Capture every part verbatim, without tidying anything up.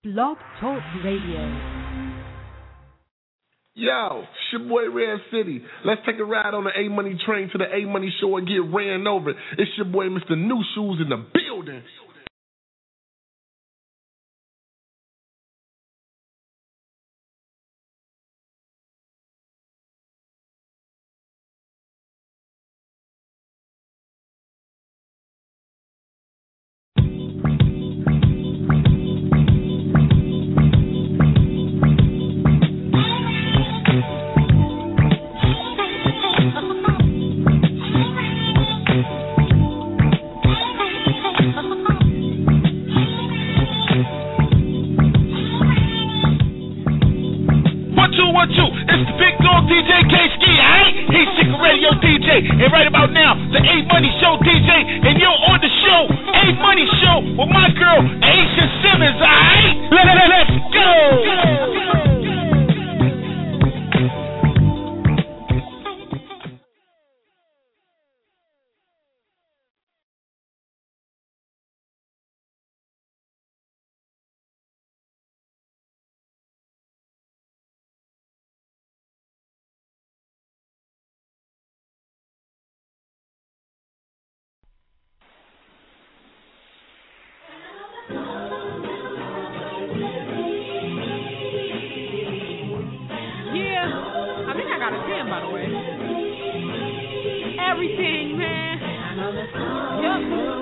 Blog Talk Radio. Yo, it's your boy Red City. Let's take a ride on the A Money train to the A Money show and get ran over. It's your boy Mister New Shoes in the building. And right about now, the A Money Show D J, and you're on the show, A Money Show, with my girl, Aisha Simmons, alright? Let, let, let's go! go. Everything, man. Yup.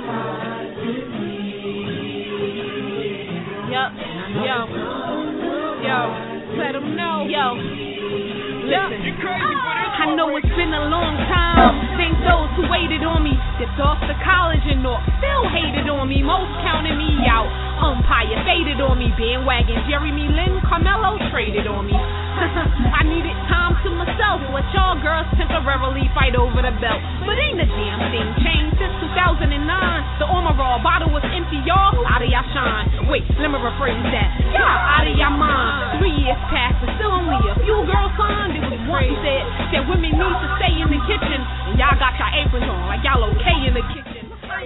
Yup. Yo. Yo. Let them know. Yo. Listen. I know it's been a long time. Thank those who waited on me. Dipped off to college and all. Still hated on me. Most counted me out. Umpire faded on me. Bandwagon Jeremy Lin. Carmelo traded on me. I needed time to myself. Let y'all girls temporarily fight over the belt. But ain't a damn thing changed since two thousand nine. The Omarol bottle was empty, y'all. Out of y'all shine. Wait, let me rephrase that. Y'all out of y'all mind. Three years passed, but still only a few girls signed. It was one said that women need to stay in the kitchen. And y'all got your aprons on like y'all okay in the kitchen.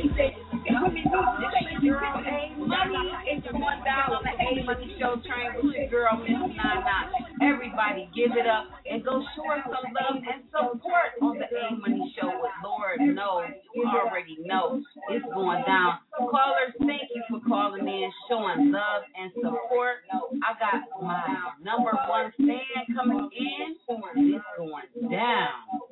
It's one dollar on the A Money Show train with your girl, Miss Nana. Everybody give it up and go show us some love and support on the A Money Show with Lord knows. You already know it's going down. Callers, thank you for calling in, showing love and support. I got my number one fan coming in. It's going down.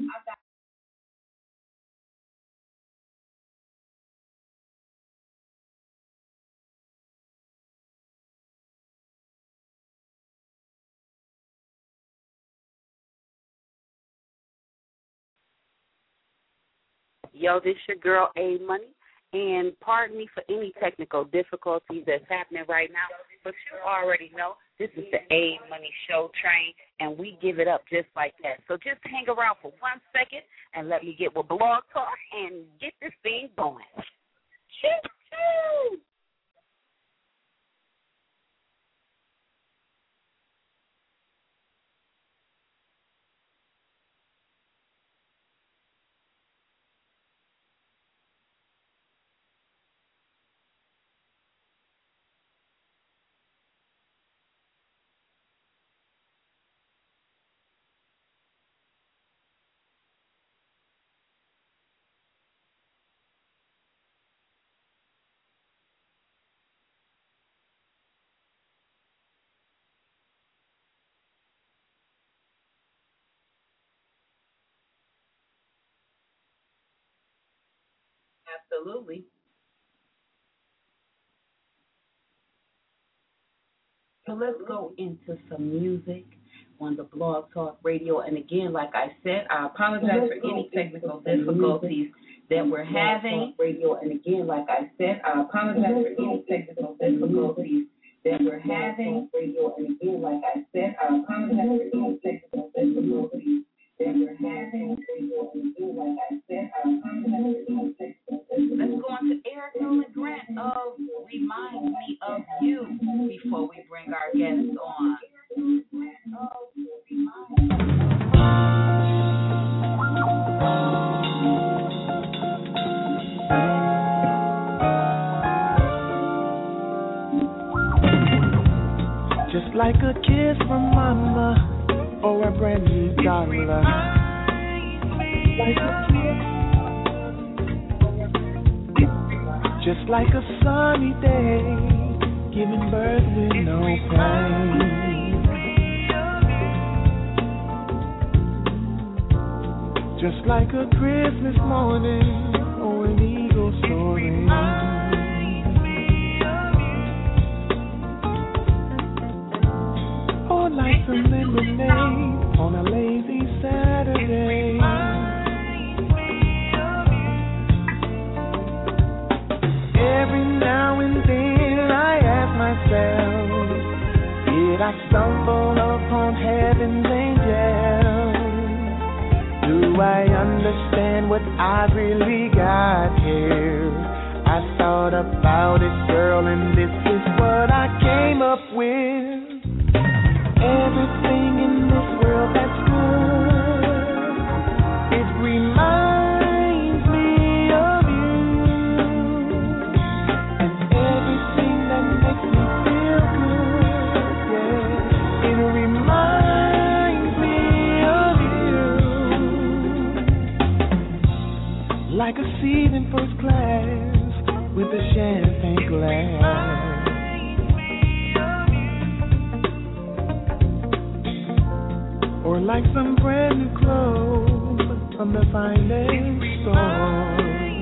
Yo, this your girl, A Money, and pardon me for any technical difficulties that's happening right now, but you already know this is the A Money Show train, and we give it up just like that. So just hang around for one second and let me get with Blog Talk and get this thing going. Choo-choo! Absolutely. So let's go into some music on the Blog Talk Radio. And again, like I said, I apologize for any technical difficulties that we're having. Radio. And again, like I said, I apologize for any technical difficulties that we're having. Radio. And again, like I said, I apologize for any technical difficulties that we're having. Radio. And again, like I said, I apologize for any technical difficulties. Let's go on to Eric Nolan Grant of Remind Me of You before we bring our guests on. Just like a kiss from mama or a brand new dollar. Like a kiss. Just like a sunny day, giving birth with no pain. Just like a Christmas morning or an eagle soaring. Or like some lemonade on a lazy Saturday. Every now and then I ask myself, did I stumble upon heaven's angel? Do I understand what I really got here? I thought about it, girl, and this is what I came up with. Everything in this world that's good, it reminds me of you. And everything that makes me feel good, yeah, it reminds me of you. Like a seat in first class with a champagne glass. Or like some brand new clothes from the finest store.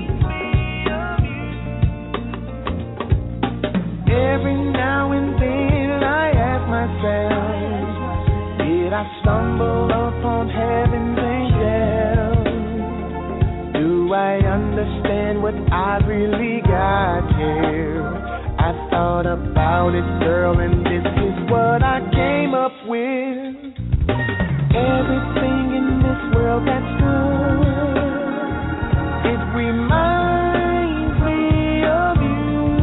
Every now and then I ask myself, did I stumble upon heaven's angel? Do I understand what I really got here? I thought about it, girl, and this is what I came up with. Everything in this world that's good, it reminds me of you.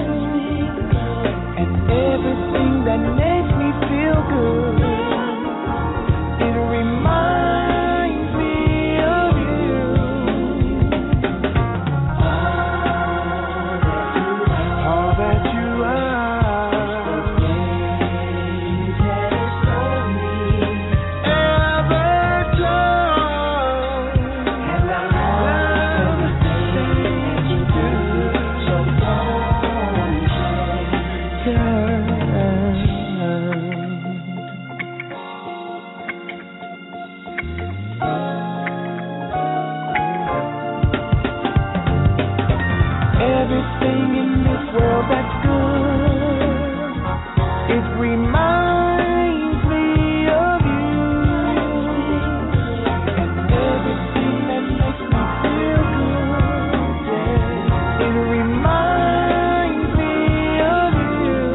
And everything that makes me feel good, it reminds me of you. All that you are. Everything in this world that's good, it reminds me of you. And everything that makes me feel good, yeah, it reminds me of you.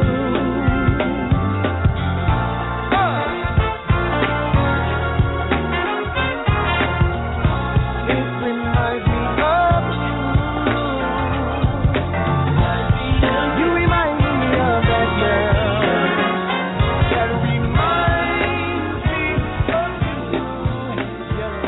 It reminds me of you. You remind me of that girl that reminds me of you, young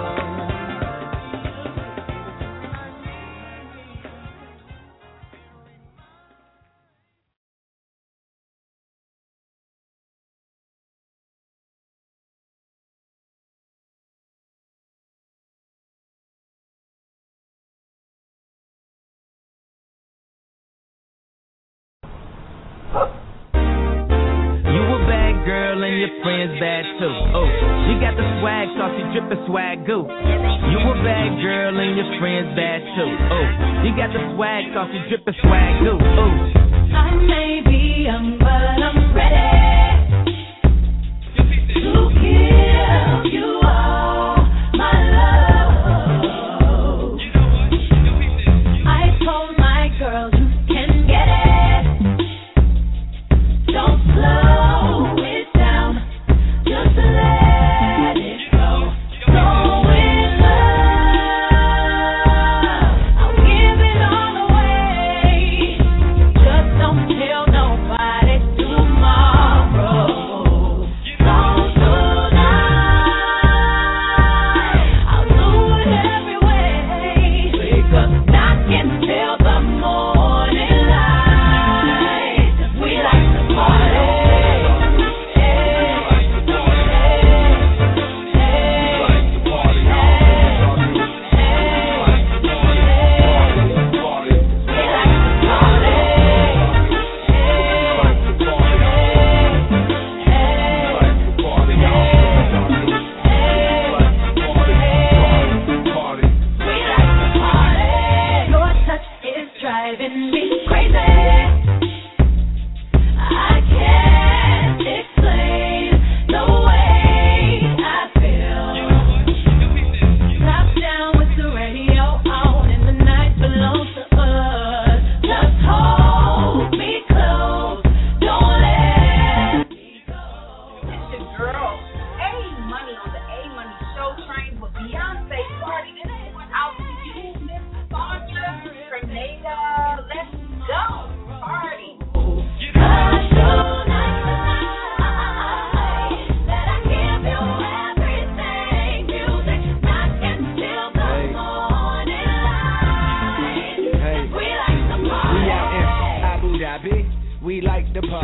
You a bad girl and your friends bad too. Oh, you got the swag, saucy drippin' swag goo. You a bad girl and your friends bad too. Oh, you got the swag, saucy drippin' swag goo. Oh, I may be young, but I'm ready to give you all my love. I told my girl you can get it. Don't slow it down, just let it go. So in love, I'll give it all away. Just don't tell nobody.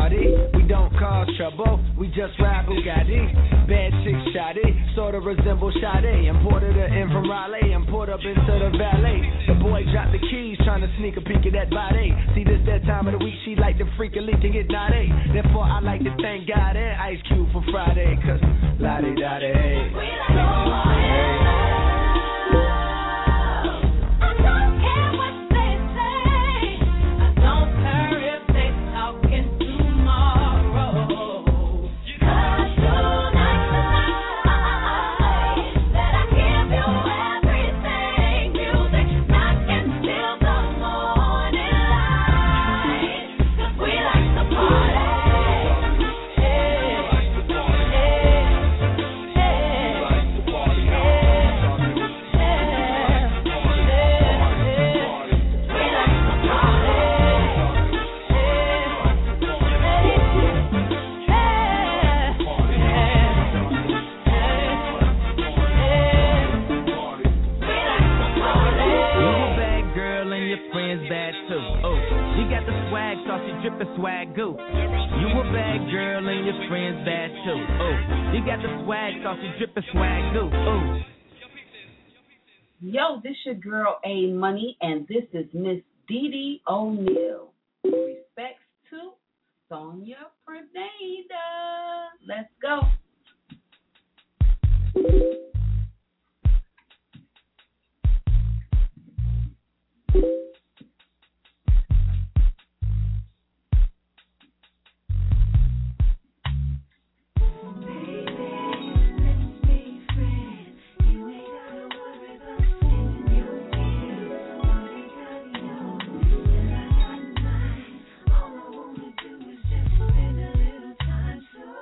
party. We don't cause trouble, we just ride Bugatti. Bad chick shoddy, sorta resemble Sade. Imported her in from Raleigh and poured up into the valet. The boy dropped the keys, trying to sneak a peek at that body. See this that time of the week, she like to freak a leak and get naughty. Therefore I like to thank God and Ice Cube for Friday, cause la-di-da-di. Swag goo. You a bad girl and your friends bad too. Oh, you got the swag, saucy drippin' swag goo. Oh. Yo, this your girl A Money, and this is Miss Dee Dee O'Neal. Respects to Sonia Fernanda. Let's go. Spend a little time so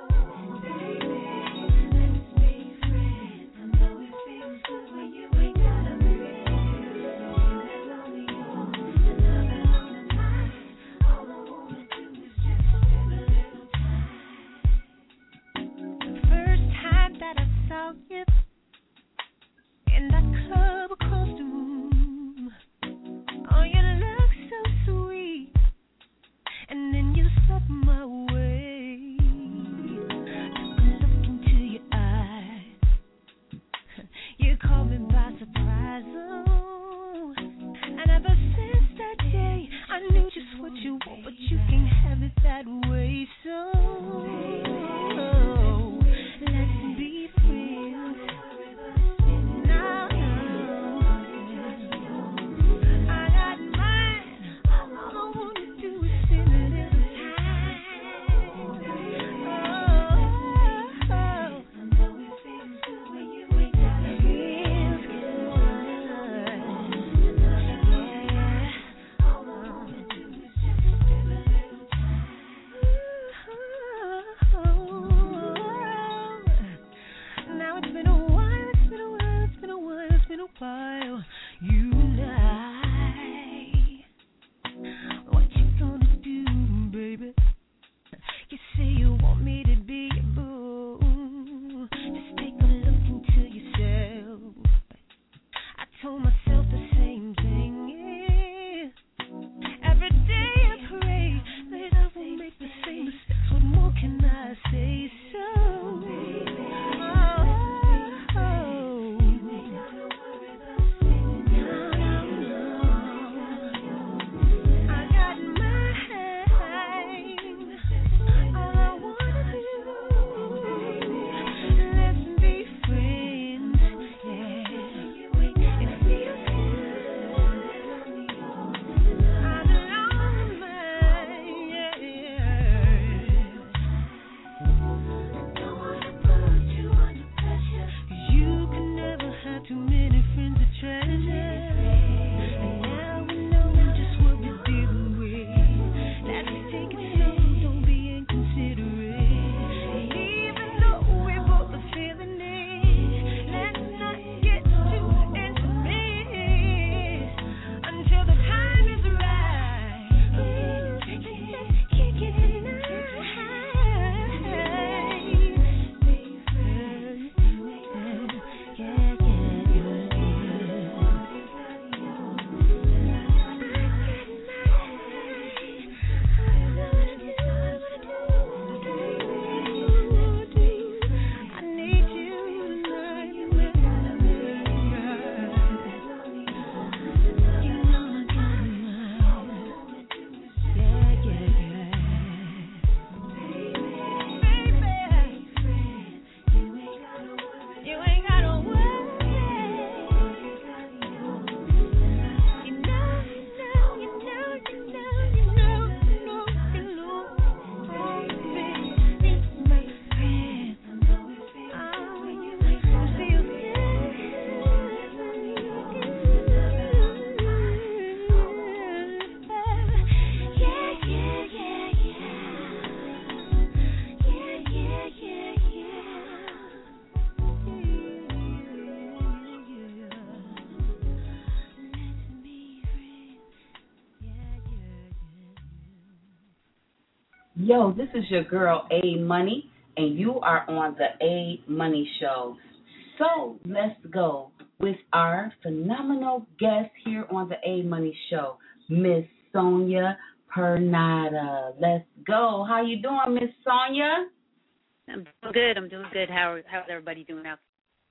Yo, this is your girl A Money, and you are on the A Money Show. So let's go with our phenomenal guest here on the A Money Show, Miss Sonia Pernada. Let's go. How you doing, Miss Sonia? I'm doing good. I'm doing good. How how's everybody doing out?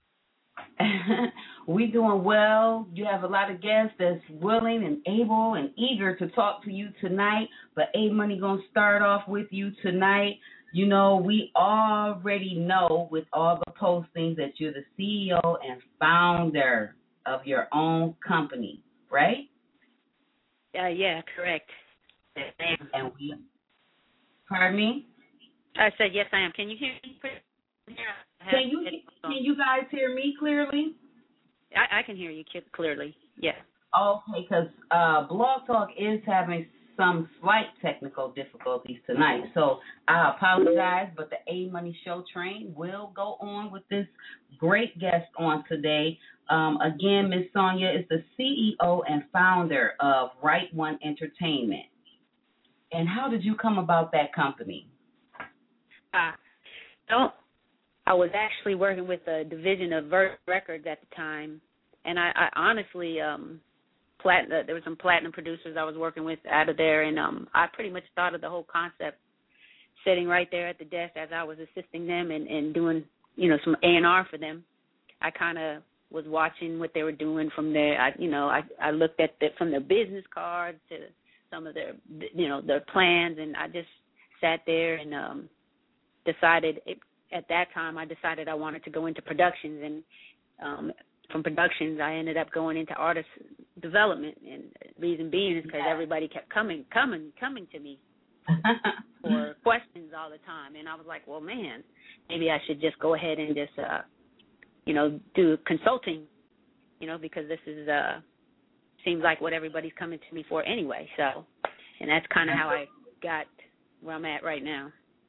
We doing well. You have a lot of guests that's willing and able and eager to talk to you tonight. But A Money gonna start off with you tonight. You know, we already know with all the postings that you're the C E O and founder of your own company, right? Uh, yeah, correct. And we, pardon me? I said yes, I am. Can you hear me? Can you can you guys hear me clearly? I, I can hear you clearly. Yeah. Okay, because uh, Blog Talk is having some slight technical difficulties tonight, so I apologize. But the A Money Show train will go on with this great guest on today. Um, again, Miss Sonia is the C E O and founder of Right One Entertainment. And how did you come about that company? Uh, so I was actually working with a division of Virgin Records at the time, and I, I honestly, um, plat- uh, there were some platinum producers I was working with out of there, and um, I pretty much started the whole concept sitting right there at the desk as I was assisting them and, and doing, you know, some A and R for them. I kind of was watching what they were doing from there. I, you know, I, I looked at the, from their business cards to some of their, you know, their plans, and I just sat there and um, decided it, at that time I decided I wanted to go into productions, and um, from productions I ended up going into artist development, and reason being is because yeah. everybody kept coming, coming, coming to me for questions all the time, and I was like, well, man, maybe I should just go ahead and just, uh, you know, do consulting, you know, because this is uh, seems like what everybody's coming to me for anyway. So, and that's kind of how I got where I'm at right now.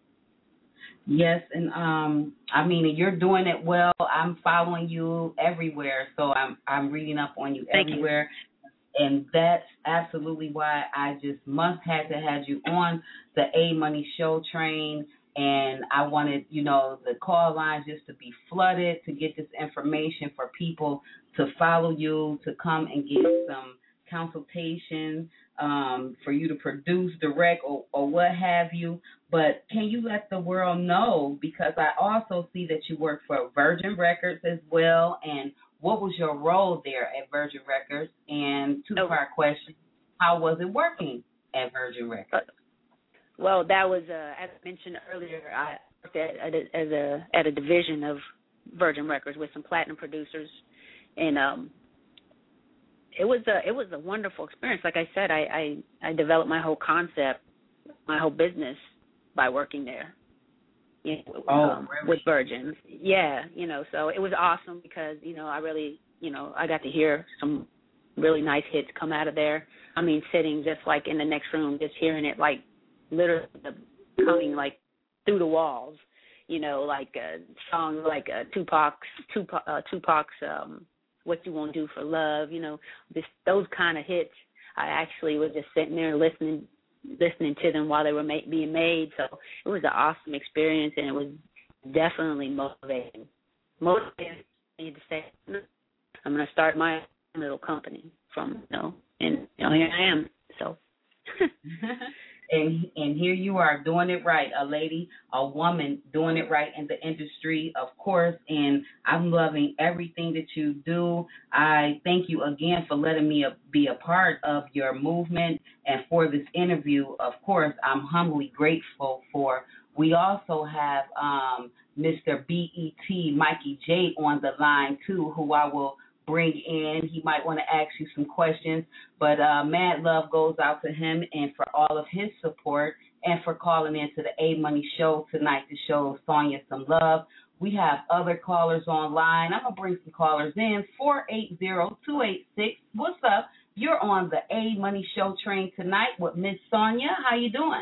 Yes, and um, I mean, you're doing it well. I'm following you everywhere, so I'm I'm reading up on you Thank everywhere, you. And that's absolutely why I just must had to have you on the A Money Show train. And I wanted, you know, the call lines just to be flooded to get this information for people to follow you, to come and get some consultation, um, for you to produce, direct, or, or what have you. But can you let the world know, because I also see that you work for Virgin Records as well, and what was your role there at Virgin Records? And two-part question, how was it working at Virgin Records? Well, that was, uh, as I mentioned earlier, I worked at, at, a, as a, at a division of Virgin Records with some platinum producers, and um, it was a it was a wonderful experience. Like I said, I, I, I developed my whole concept, my whole business by working there. You know, oh, um, really? With Virgin. Yeah, you know, so it was awesome because, you know, I really, you know, I got to hear some really nice hits come out of there. I mean, sitting just like in the next room, just hearing it like literally coming like through the walls, you know, like uh, songs like uh, Tupac's, Tupac, uh, Tupac's um, What You Won't Do for Love, you know, this, those kind of hits. I actually was just sitting there listening listening to them while they were ma- being made. So it was an awesome experience, and it was definitely motivating. Motivating me to say, I'm going to start my little company from, you know, and you know, here I am. So. And and here you are doing it right, a lady, a woman doing it right in the industry, of course, and I'm loving everything that you do. I thank you again for letting me be a part of your movement and for this interview. Of course, I'm humbly grateful for. We also have um, Mister B E T, Mikey J, on the line, too, who I will bring in. He might want to ask you some questions, but uh, mad love goes out to him and for all of his support and for calling into the A Money Show tonight to show Sonia some love. We have other callers online. I'm going to bring some callers in. four eight zero, two eight six. What's up? You're on the A Money Show train tonight with Miss Sonia. How you doing?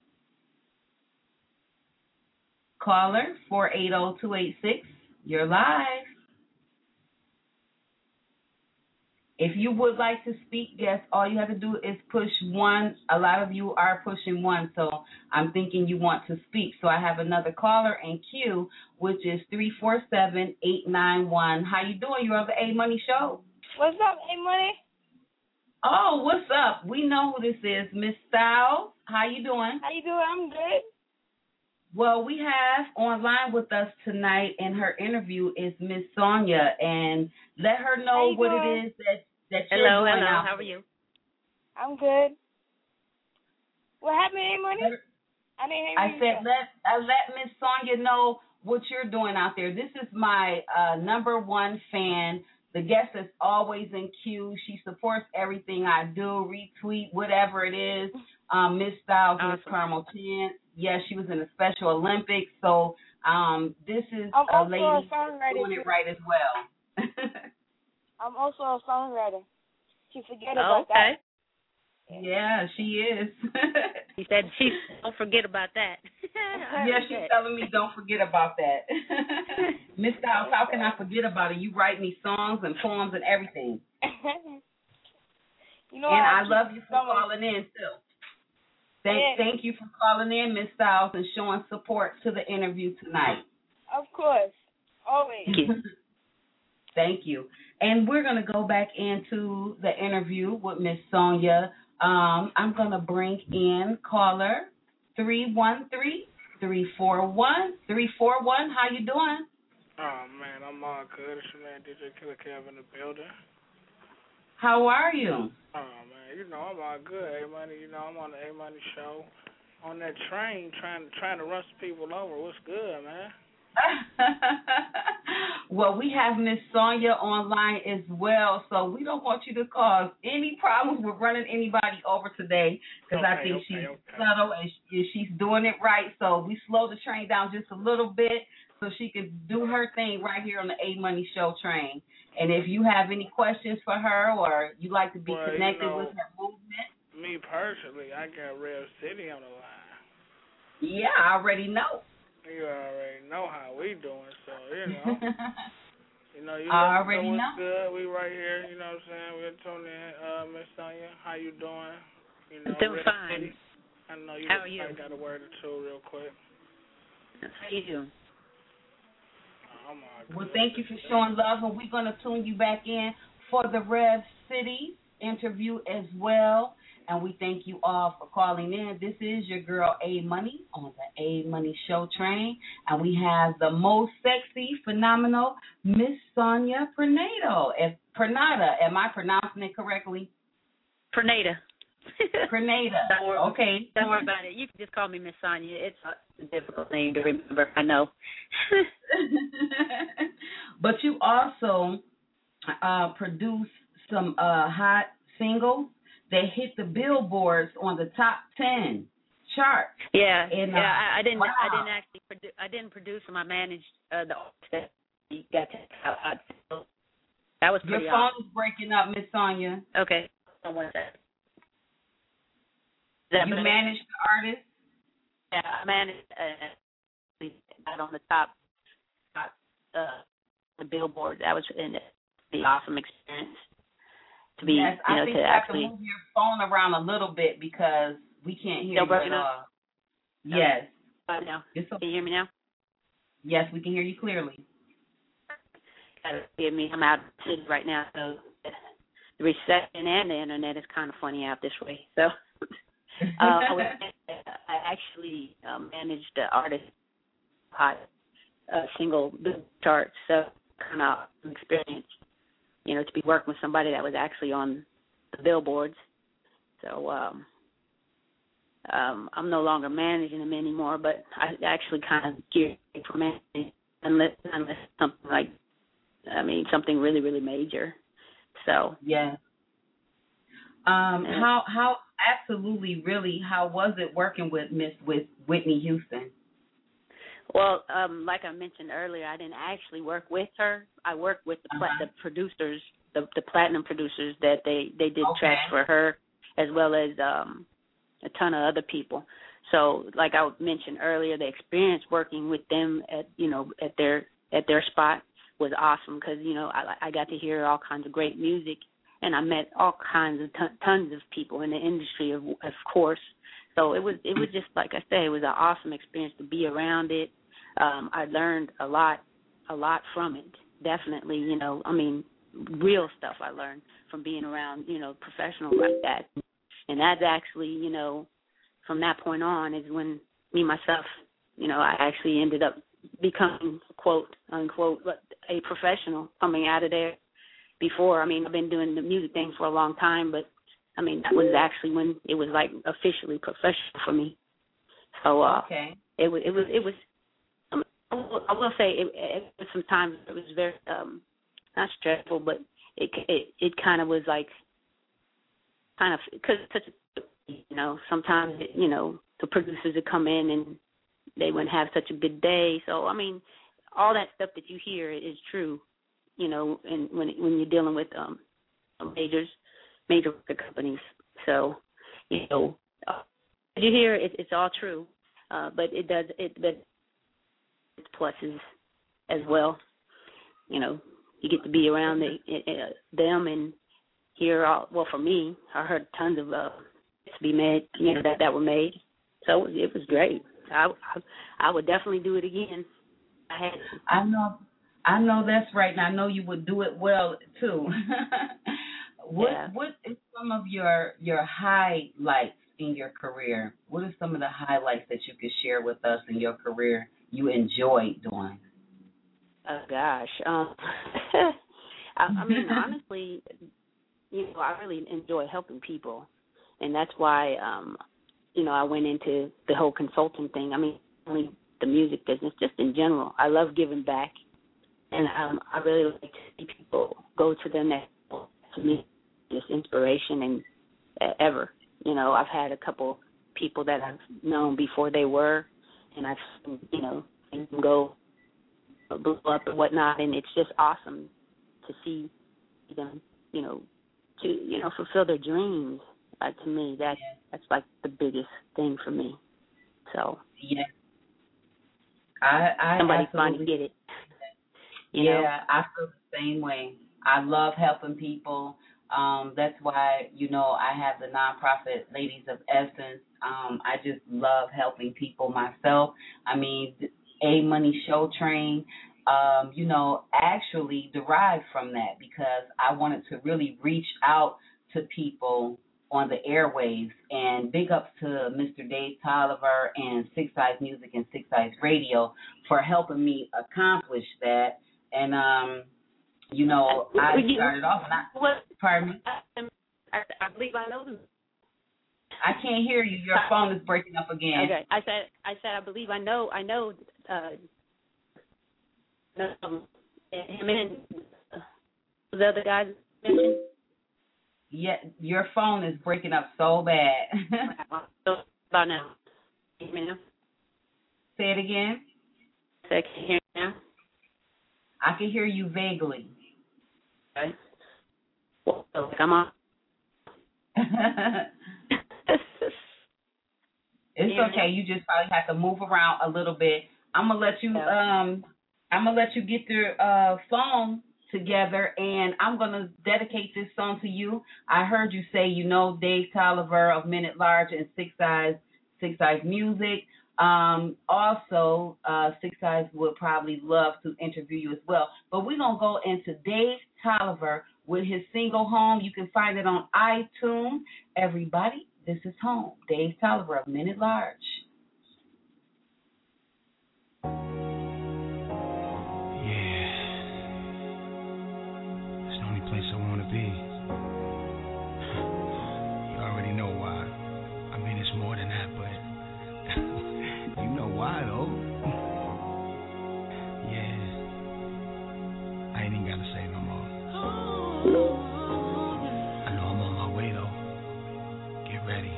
Caller, four eight zero, two eight six. You're live. If you would like to speak, yes, all you have to do is push one. A lot of you are pushing one, so I'm thinking you want to speak. So I have another caller in queue, which is three four seven, eight nine one. How you doing? You're on the A Money Show. What's up, A Money? Oh, what's up? We know who this is, Miss Styles. How you doing? How you doing? I'm good. Well, we have online with us tonight, and her interview is Miss Sonia, and let her know what doing? it is that, that you're hello, doing hello. out How are there. you? I'm good. What happened, A Money? I didn't hear I you. said let I let Miss Sonia know what you're doing out there. This is my uh, number one fan. The guest is always in queue. She supports everything I do, retweet, whatever it is. Um, Miss Styles, Miss Awesome. Carmel Chance. Yes, she was in the Special Olympics. So um, this is I'm a also lady a songwriter, doing it too. right as well. I'm also a songwriter. She forget Oh, about okay. that. Yeah, she is. He said, she don't forget about that. Yeah, she's telling me don't forget about that. Miss Styles, how can I forget about it? You write me songs and poems and everything. You know, And I I keep love you for going. calling in, too. Thank, Yeah. thank you for calling in, Miss Styles, and showing support to the interview tonight. Of course. Always. Thank you. Thank you. And we're going to go back into the interview with Miss Sonia. Um, I'm going to bring in caller three one three, three four one, three four one. How you doing? Oh, man, I'm all good. It's your man, D J Killer Kev in the building. How are you? Oh, man, you know, I'm all good, A-Money. You know, I'm on the A-Money show. On that train trying, trying to run some people over. What's good, man? Well, we have Miss Sonia online as well, so we don't want you to cause any problems with running anybody over today, because okay, I think okay, she's okay. subtle and she, she's doing it right. So we slow the train down just a little bit so she can do her thing right here on the A Money Show train. And if you have any questions for her or you like to be well, connected you know, with her movement, me personally, I got Rev City on the line. yeah, I already know. You already know how we doing, so, you know. You know, you I let us already know what's know. good. We right here, you know what I'm saying? We're tuning in. Uh, Miss Sonia, how you doing? You know, Doing Rev fine. City. I know you, How are you? I got a word or two real quick. How you doing? I'm all good. Well, thank you for showing love, and we're going to tune you back in for the Rev City interview as well. And we thank you all for calling in. This is your girl A Money on the A Money Show train, and we have the most sexy, phenomenal Miss Sonia Pernado. If Pernada, am I pronouncing it correctly? Pernada. Pernada. Don't worry, Okay. Don't worry about it. You can just call me Miss Sonia. It's a difficult name to remember. I know. But you also uh, produce some uh, hot singles that hit the billboards on the top ten chart. Yeah, and, yeah. uh, I, I didn't. wow. I didn't actually. Produ- I didn't produce them. I managed uh, the artists that you got to. I, I, that was Your pretty phone awesome. is breaking up, Miss Sonia. Okay. Hold on one second. Is that You better? manage the artist. Yeah, I managed. Uh, got on the top, top uh, the billboard. That was an the awesome experience. To be, yes, you I know, think to you have actually. to move your phone around a little bit because we can't hear Still you breaking at up? all. Yes. Uh, now, It's okay. can you hear me now? Yes, we can hear you clearly. Gotta forgive me. I'm out of the city right now, so the reception and the internet is kind of funny out this way. So, uh, I, was, I actually um, managed the artist hot uh, single charts, so kind of experience, you know, to be working with somebody that was actually on the billboards. So um, um, I'm no longer managing them anymore, but I actually kind of geared for managing unless, unless something like, I mean, something really, really major. So yeah. Um, how how absolutely really how was it working with Miss with Whitney Houston? Well, um, like I mentioned earlier, I didn't actually work with her. I worked with the, pla- Uh-huh. the producers, the, the platinum producers that they, they did Okay. tracks for her, as well as um, a ton of other people. So, like I mentioned earlier, the experience working with them at you know at their at their spot was awesome because you know I, I got to hear all kinds of great music and I met all kinds of ton, tons of people in the industry, of, of course. So it was it was just like I said, it was an awesome experience to be around it. Um, I learned a lot, a lot from it. Definitely, you know, I mean, real stuff I learned from being around, you know, professionals like that. And that's actually, you know, from that point on is when me myself, you know, I actually ended up becoming, quote unquote, a professional coming out of there. Before, I mean, I've been doing the music thing for a long time, but I mean, that was actually when it was like officially professional for me. So uh, okay, it was, it was, it was. Um, I, will, I will say, it, it was sometimes it was very um, not stressful, but it it it kind of was like kind of because you know sometimes it, you know the producers would come in and they wouldn't have such a good day. So I mean, all that stuff that you hear is true. You know, and when when you're dealing with um majors, major record companies, so you know, uh, you hear it, it's all true, uh, but it does it, but it's pluses as well. You know, you get to be around the, uh, them and hear all. Well, for me, I heard tons of uh, to be made, you know, that that were made, so it was, it was great. I, I I would definitely do it again. I had. I know. I know that's right, and I know you would do it well too. what yeah. What is some of your your highlights in your career? What are some of the highlights that you could share with us in your career you enjoyed doing? Oh gosh, um, I, I mean honestly, you know, I really enjoy helping people, and that's why um, you know I went into the whole consulting thing. I mean, only the music business, just in general. I love giving back. And um, I really like to see people go to their next level. To me, just inspiration and uh, ever. You know, I've had a couple people that I've known before they were, and I've, you know, seen them go blow up and whatnot, and it's just awesome to see them, you know, to, you know, fulfill their dreams. Uh, to me, that's, that's like the biggest thing for me. So, yeah. I, I somebody finally get it. You yeah, know? I feel the same way. I love helping people. Um, that's why, you know, I have the nonprofit Ladies of Essence. Um, I just love helping people myself. I mean, A Money Show Train, um, you know, actually derived from that because I wanted to really reach out to people on the airwaves. And big ups to Mister Dave Tolliver and Six Eyes Music and Six Eyes Radio for helping me accomplish that. And, um, you know, I started off, and I, what, pardon me? I, I, I believe I know them. I can't hear you. Your phone is breaking up again. Okay, I said, I said, I believe I know, I know, uh, um, him and uh, the other guys mentioned. Yeah, your phone is breaking up so bad. About now. Can you hear me now? Say it again. Say, can you hear me now? I can hear you vaguely. Okay. Well, come on. It's okay. You just probably have to move around a little bit. I'm gonna let you. Um, I'm gonna let you get your uh, phone together, and I'm gonna dedicate this song to you. I heard you say, you know, Dave Tolliver of Men at Large and Six Eyes, Six Eyes Music. Um, also, uh, Six Eyes would probably love to interview you as well. But we're going to go into Dave Tolliver with his single Home. You can find it on iTunes. Everybody, this is Home. Dave Tolliver of Men at Large. Yeah. It's the only place I want to be. You already know why. I mean, it's more than that, but you know why, though. Yeah. I ain't even got to say no more. I know I'm on my way, though. Get ready.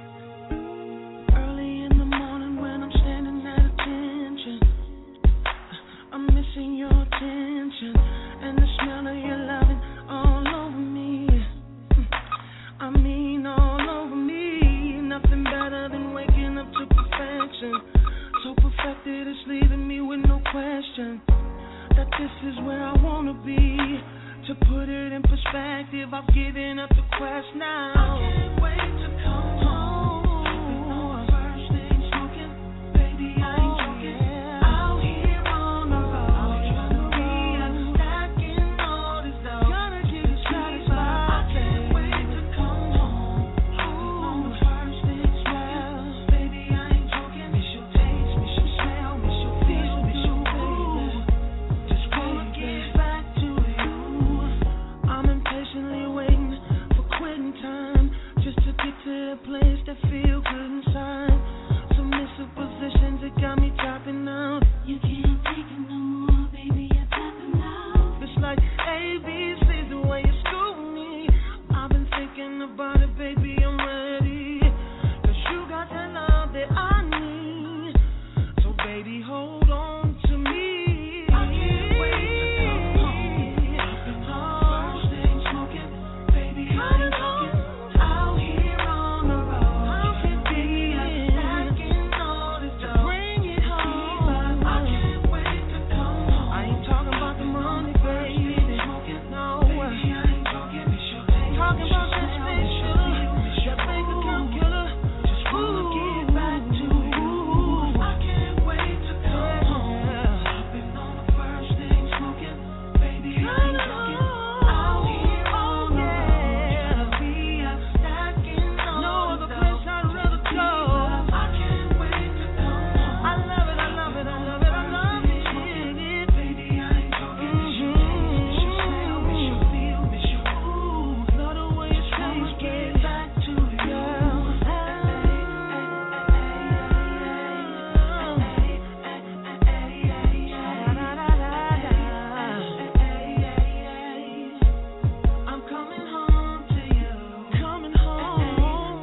Early in the morning when I'm standing at attention, I'm missing your attention and the smell of your loving all over me. I mean all over me. Nothing better than waking up to perfection. So perfected it's leaving me with no question that this is where I wanna be. To put it in perspective, I've given up the quest now. I can't wait to come home. First thing smoking, baby, I ain't joking. Out here on the road, trying to be a stacking all this dough. Gotta get it satisfied. I can't wait to come home. Ooh, first thing smoking, baby, I ain't joking. Miss your taste, miss your smell, miss your feel, miss your baby. Just wanna get back to you. I'm impatiently waiting for quitting time, just to get to a place that feel good inside. Submissive positions, it got me tapping out. You can't take it no more, baby, you're tapping out. It's like A B C's the way you school me. I've been thinking about it, baby, I'm ready. Cause you got that love that I need. So baby, hold on to me. I can't wait to come home. First thing smoking, baby, I ain't joking. Out here on the road, I can be a stacking all this dough. Bring it home. I can't wait to come home. I ain't talking about the money, baby. No, baby, I ain't joking. Talking about that special, that bank account killer. Just wanna get back to you. I can't wait to come home. Been on the first thing smoking, baby, I ain't joking. Out here on the road, trying to be a stacking all no other place I'd rather go. I can't wait to come home. I love it, I love it, I love it, I love it. Baby, I ain't joking. Miss your taste, miss your smell, miss your feel, miss your ooh. Love the way it tastes, get back to you. I'm coming home to you. Coming home.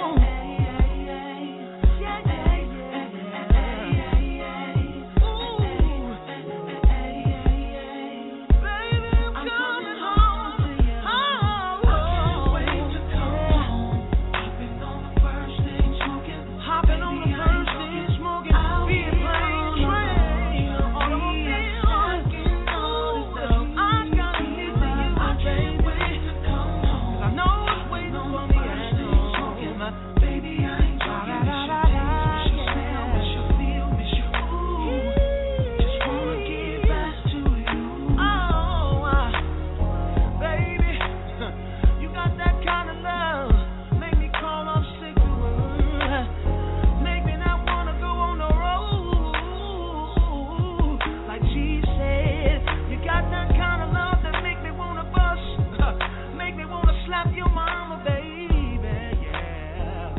Yeah, yeah, yeah. Ooh. Baby, I'm coming home to you. Oh, I can't wait to come home. Hopping on the first thing smoking. Hopping on the first thing smoking. Be a plane, train, automobile. I gotta get to you, baby. I know it's waiting for me at home. Baby, I ain't joking. Miss your taste, miss your smell, miss your feel, miss your ooh. Just wanna get back to you. Oh, baby, you got that kind of love. Make me call off sick to her. Make me not wanna go on the road. Like she said, you got that kind of love that make me wanna bust. Make me wanna slap your mama, baby. Yeah.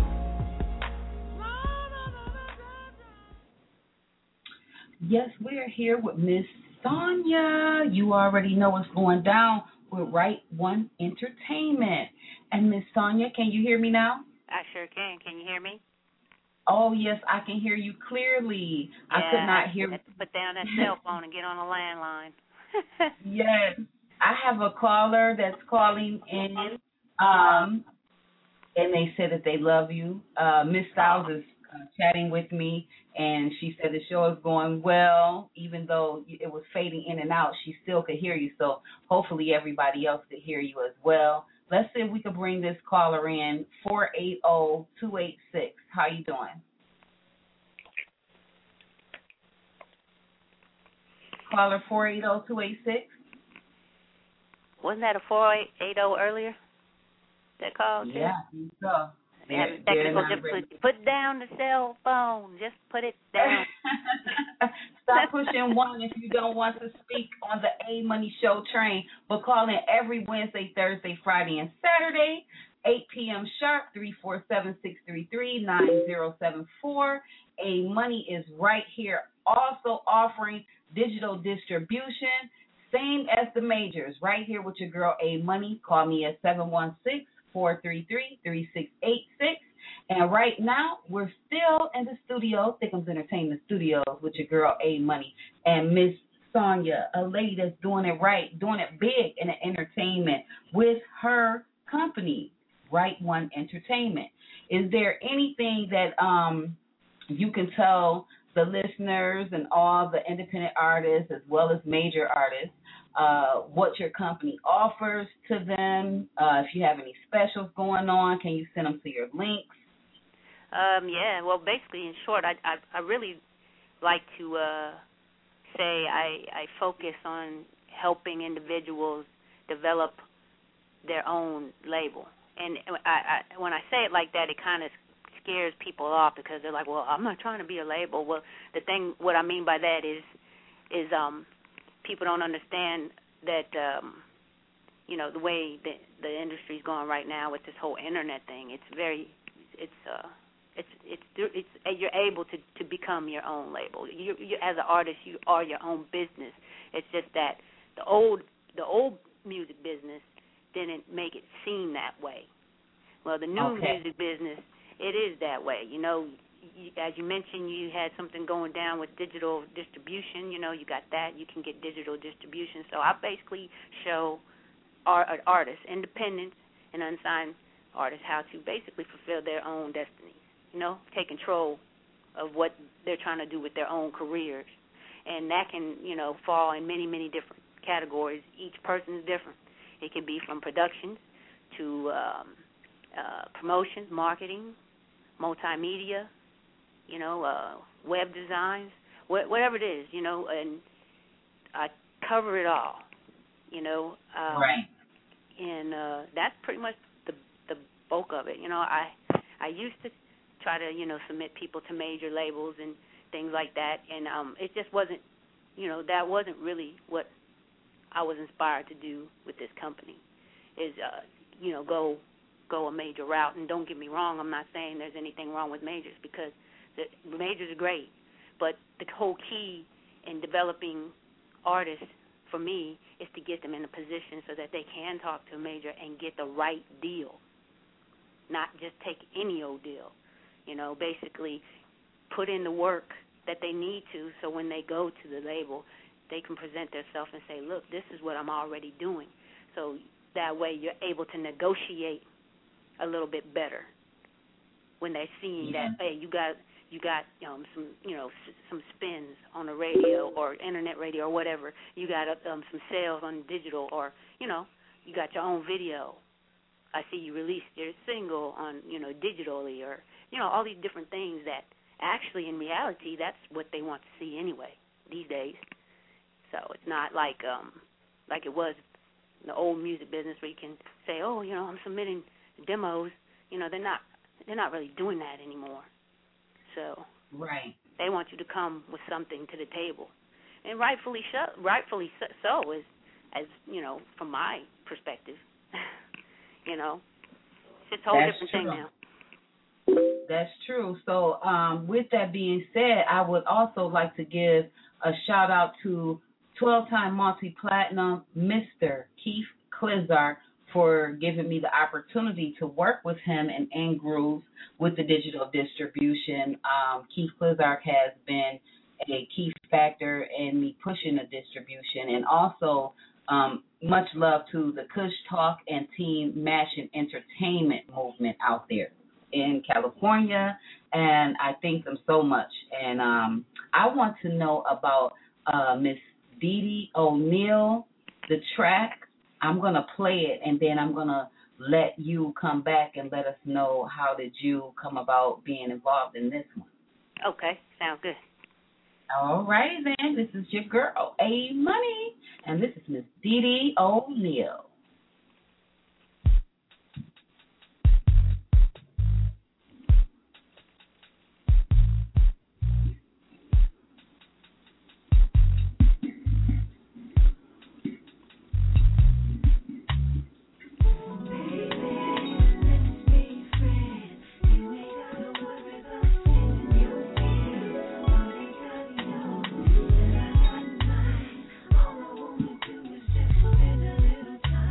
Yes, we are here with Miss Sonya. You already know what's going down with Right One Entertainment. And Miss Sonya, can you hear me now? I sure can. Can you hear me? Oh, yes, I can hear you clearly. I could not hear. I have to put down that cell phone and get on a landline. Yes, I have a caller that's calling in, um, and they said that they love you. Uh, Miss Styles is uh, chatting with me, and she said the show is going well, even though it was fading in and out. She still could hear you, so hopefully everybody else could hear you as well. Let's see if we could bring this caller in, four eight zero, two eight six. How you doing? Caller four eight zero, two eight six. Wasn't that a four eight zero earlier that called? too? Yeah, so. Having technical difficulty. Put down the cell phone. Just put it down. Stop pushing one if you don't want to speak on the A Money Show train. But call in every Wednesday, Thursday, Friday, and Saturday, eight p.m. sharp, three four seven, six three three, nine zero seven four. A Money is right here, also offering digital distribution, same as the majors, right here with your girl A Money. Call me at seven one six, four three three, three six eight six. And right now, we're still in the studio, Thickums Entertainment Studios, with your girl A Money and Miss Sonya, a lady that's doing it right, doing it big in the entertainment with her company, Right One Entertainment. Is there anything that um you can tell the listeners and all the independent artists as well as major artists uh, what your company offers to them. Uh, if you have any specials going on, can you send them to your links? Um, yeah, well, basically, in short, I I, I really like to uh, say I, I focus on helping individuals develop their own label. And I, I, when I say it like that, it kind of scares people off because they're like, well, I'm not trying to be a label. Well, the thing, what I mean by that is, is um, people don't understand that, um, you know, the way the, the industry's going right now with this whole internet thing, it's very, it's, uh, it's, it's, it's, you're able to, to become your own label. You, you, as an artist, you are your own business. It's just that the old, the old music business didn't make it seem that way. Well, the new okay. music business, it is that way. You know, you, as you mentioned, you had something going down with digital distribution. You know, you got that. You can get digital distribution. So I basically show art, artists, independent and unsigned artists, how to basically fulfill their own destiny. You know, take control of what they're trying to do with their own careers. And that can, you know, fall in many, many different categories. Each person is different. It can be from productions to um, uh, promotions, marketing, multimedia, you know, uh, web designs, wh- whatever it is, you know, and I cover it all, you know. Um, right. And uh, that's pretty much the the bulk of it. You know, I I used to try to, you know, submit people to major labels and things like that, and um, it just wasn't, you know, that wasn't really what I was inspired to do with this company, is, uh, you know, go go a major route. And don't get me wrong, I'm not saying there's anything wrong with majors, because the majors are great, but the whole key in developing artists for me is to get them in a position so that they can talk to a major and get the right deal, not just take any old deal. You know, basically put in the work that they need to, so when they go to the label, they can present themselves and say, look, this is what I'm already doing. So that way you're able to negotiate a little bit better when they're seeing yeah. that, hey, you got you got um, some, you know, s- some spins on the radio or internet radio or whatever. You got um, some sales on digital, or, you know, you got your own video. I see you released your single on, you know, digitally, or, you know, all these different things that actually in reality that's what they want to see anyway these days. So it's not like um, like it was in the old music business where you can say, oh, you know, I'm submitting demos. You know, they're not they're not really doing that anymore. So right, they want you to come with something to the table, and rightfully so, rightfully so, is as you know, from my perspective. You know, it's a whole That's different true. thing now. That's true. So um, with that being said, I would also like to give a shout out to twelve-time multi-platinum Mister Keith Klizar for giving me the opportunity to work with him and N-Grooves with the digital distribution. Um, Keith Klizar has been a key factor in me pushing the distribution, and also um, much love to the Kush Talk and Team Mashing Entertainment movement out there in California, and I thank them so much. And um, I want to know about uh, Miss Dee Dee O'Neal, the track. I'm going to play it, and then I'm going to let you come back and let us know how did you come about being involved in this one. Okay, sounds good. All right, then. This is your girl, A Money, and this is Miss Dee Dee O'Neal. All I wanna do is just spend a little time.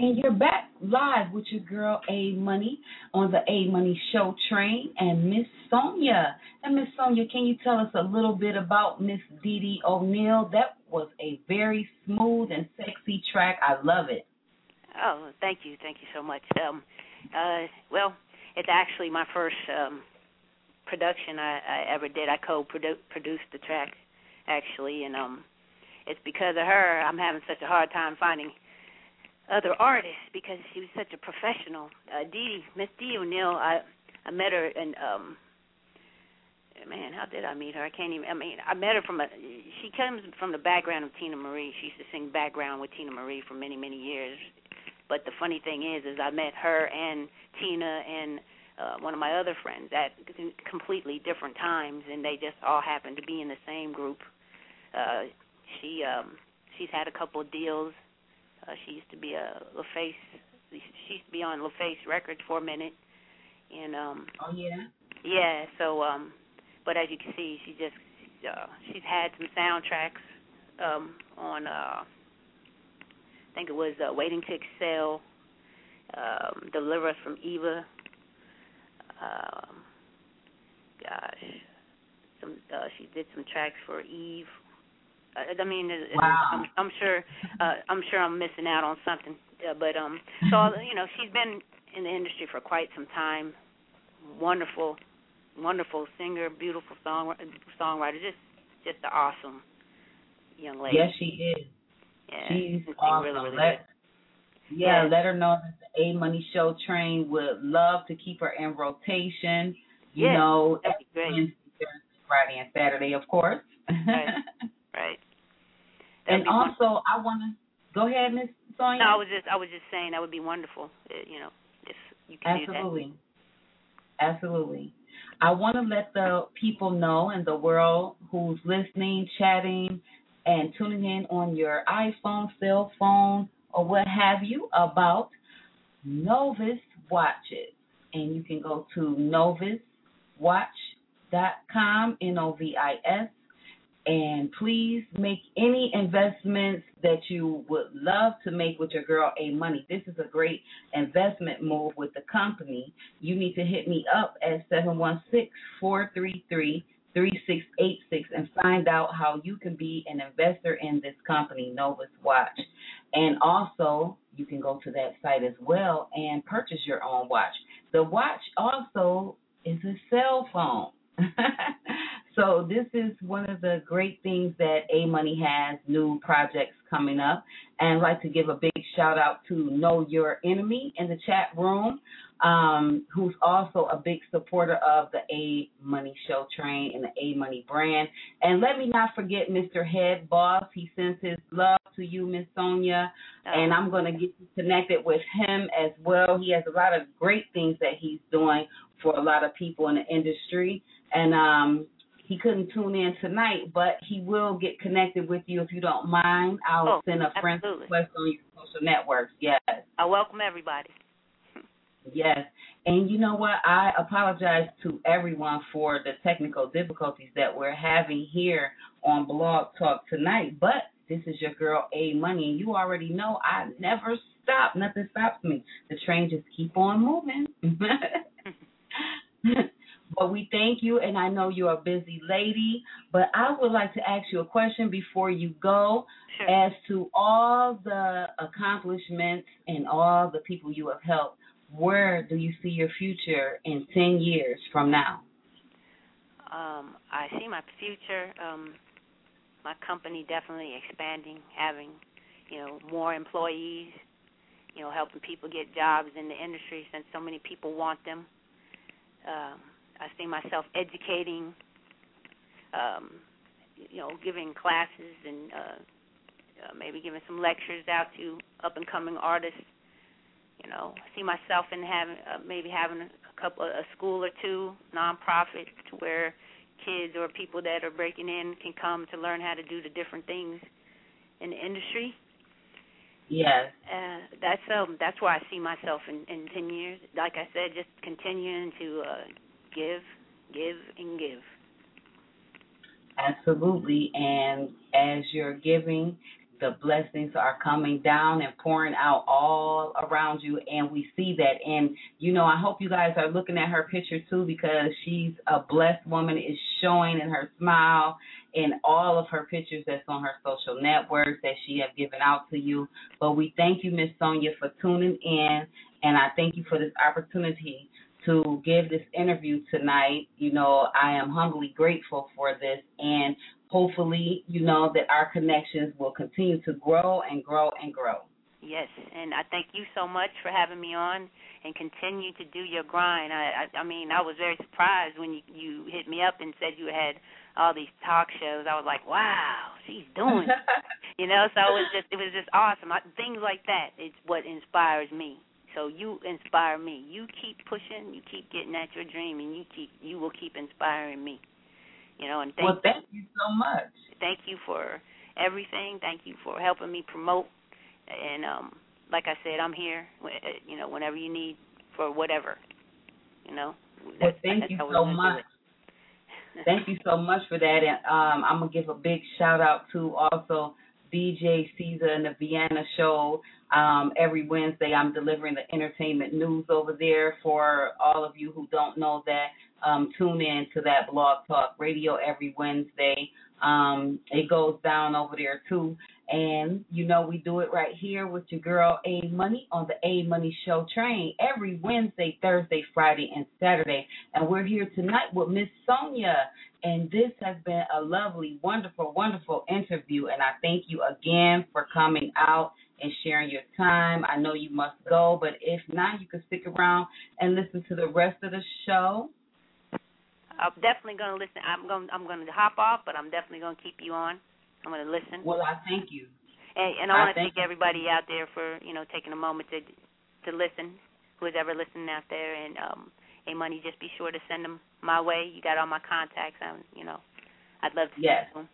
And you're back live with your girl A Money on the A Money Show train and Miss Sonia. And Miss Sonia, can you tell us a little bit about Miss Dee Dee O'Neal? That was a very smooth and sexy track. I love it. Oh, thank you. Thank you so much. Um, uh, well, it's actually my first um, production I, I ever did. I co-produced the track, actually, and um, it's because of her I'm having such a hard time finding other artists because she was such a professional. Uh, Dee Dee, Miss Dee O'Neal, I I met her and um, man, how did I meet her? I can't even. I mean, I met her from a. She comes from the background of Tina Marie. She used to sing background with Tina Marie for many many years. But the funny thing is, is I met her and Tina and uh, one of my other friends at completely different times, and they just all happened to be in the same group. Uh, she um, she's had a couple of deals. Uh, she used to be a LaFace. She used to be on LaFace Records for a minute, and um. Oh yeah. Yeah. So um, but as you can see, she just uh, she's had some soundtracks um on uh. I think it was uh, Waiting to Excel, um, Deliver Us from Eva. Um, gosh, some uh, she did some tracks for Eve. Uh, I mean, it, wow. I'm, I'm sure uh, I'm sure I'm missing out on something. Uh, but um, so you know, she's been in the industry for quite some time. Wonderful, wonderful singer, beautiful song songwriter. Just just an awesome young lady. Yes, she is. Yeah, she's awesome. Really, really let, yeah, yeah, let her know that the A Money Show train would love to keep her in rotation. You yeah, know, that'd be great. Wednesday, Thursday, Friday, and Saturday, of course. Right, right. And also, wonderful. I want to go ahead, Miss Sonia. No, I was just, I was just saying that would be wonderful. Uh, you know, if you can Absolutely. do that. Absolutely. I want to let the people know and the world who's listening, chatting, and tuning in on your iPhone, cell phone, or what have you about Novus Watches. And you can go to novus watch dot com, N O V I S, and please make any investments that you would love to make with your girl A Money. This is a great investment move with the company. You need to hit me up at seven one six, four three three, three six eight six and find out how you can be an investor in this company, Novus Watch. And also, you can go to that site as well and purchase your own watch. The watch also is a cell phone. So this is one of the great things that A Money has, new projects coming up. And I'd like to give a big shout out to Know Your Enemy in the chat room, um, who's also a big supporter of the A Money Show train and the A Money brand. And let me not forget Mister Head Boss. He sends his love to you, Miss Sonia, and I'm going to get you connected with him as well. He has a lot of great things that he's doing for a lot of people in the industry. And um, he couldn't tune in tonight, but he will get connected with you if you don't mind. I'll oh, send a friend request on your social networks. Yes. I welcome everybody. Yes. And you know what? I apologize to everyone for the technical difficulties that we're having here on Blog Talk tonight, but this is your girl A Money, and you already know I never stop. Nothing stops me. The train just keep on moving. But we thank you, and I know you're a busy lady, but I would like to ask you a question before you go. Sure. As to all the accomplishments and all the people you have helped, where do you see your future in ten years from now? Um, I see my future, um, my company definitely expanding, having, you know, more employees, you know, helping people get jobs in the industry since so many people want them. Um, I see myself educating, um, you know, giving classes and uh, uh, maybe giving some lectures out to up-and-coming artists. You know, I see myself in having uh, maybe having a couple, a school or two, nonprofit, to where kids or people that are breaking in can come to learn how to do the different things in the industry. Yes. Uh, that's um, that's where I see myself in, in ten years. Like I said, just continuing to uh, give, give, and give. Absolutely. And as you're giving, the blessings are coming down and pouring out all around you, and we see that. And, you know, I hope you guys are looking at her picture, too, because she's a blessed woman. It's showing in her smile in all of her pictures that's on her social networks that she has given out to you. But we thank you, Miss Sonia, for tuning in, and I thank you for this opportunity to give this interview tonight. You know, I am humbly grateful for this, and hopefully, you know, that our connections will continue to grow and grow and grow. Yes, and I thank you so much for having me on and continue to do your grind. I I, I mean, I was very surprised when you, you hit me up and said you had all these talk shows. I was like, wow, she's doing it. You know, so it was just it was just awesome. I, things like that is what inspires me. So you inspire me. You keep pushing, you keep getting at your dream, and you keep you will keep inspiring me. You know, and thank well, thank you so much. Thank you for everything. Thank you for helping me promote. And um, like I said, I'm here. You know, whenever you need for whatever. You know. Well, thank you so much. Thank you so much for that. And um, I'm gonna give a big shout out to also D J Caesar and the Vienna Show. Um, every Wednesday, I'm delivering the entertainment news over there. For all of you who don't know that, um, tune in to that Blog Talk Radio every Wednesday. Um, it goes down over there, too. And, you know, we do it right here with your girl A Money on the A Money Show train every Wednesday, Thursday, Friday, and Saturday. And we're here tonight with Miss Sonia. And this has been a lovely, wonderful, wonderful interview. And I thank you again for coming out and sharing your time. I know you must go, but if not, you can stick around and listen to the rest of the show. I'm definitely going to listen. I'm going. I'm going to hop off, but I'm definitely going to keep you on. I'm going to listen. Well, I thank you. And, and I want to thank everybody out there for, you know, taking a moment to to listen, who is ever listening out there. And um, hey, Money, just be sure to send them my way. You got all my contacts. And, you know, I'd love to yes. see them.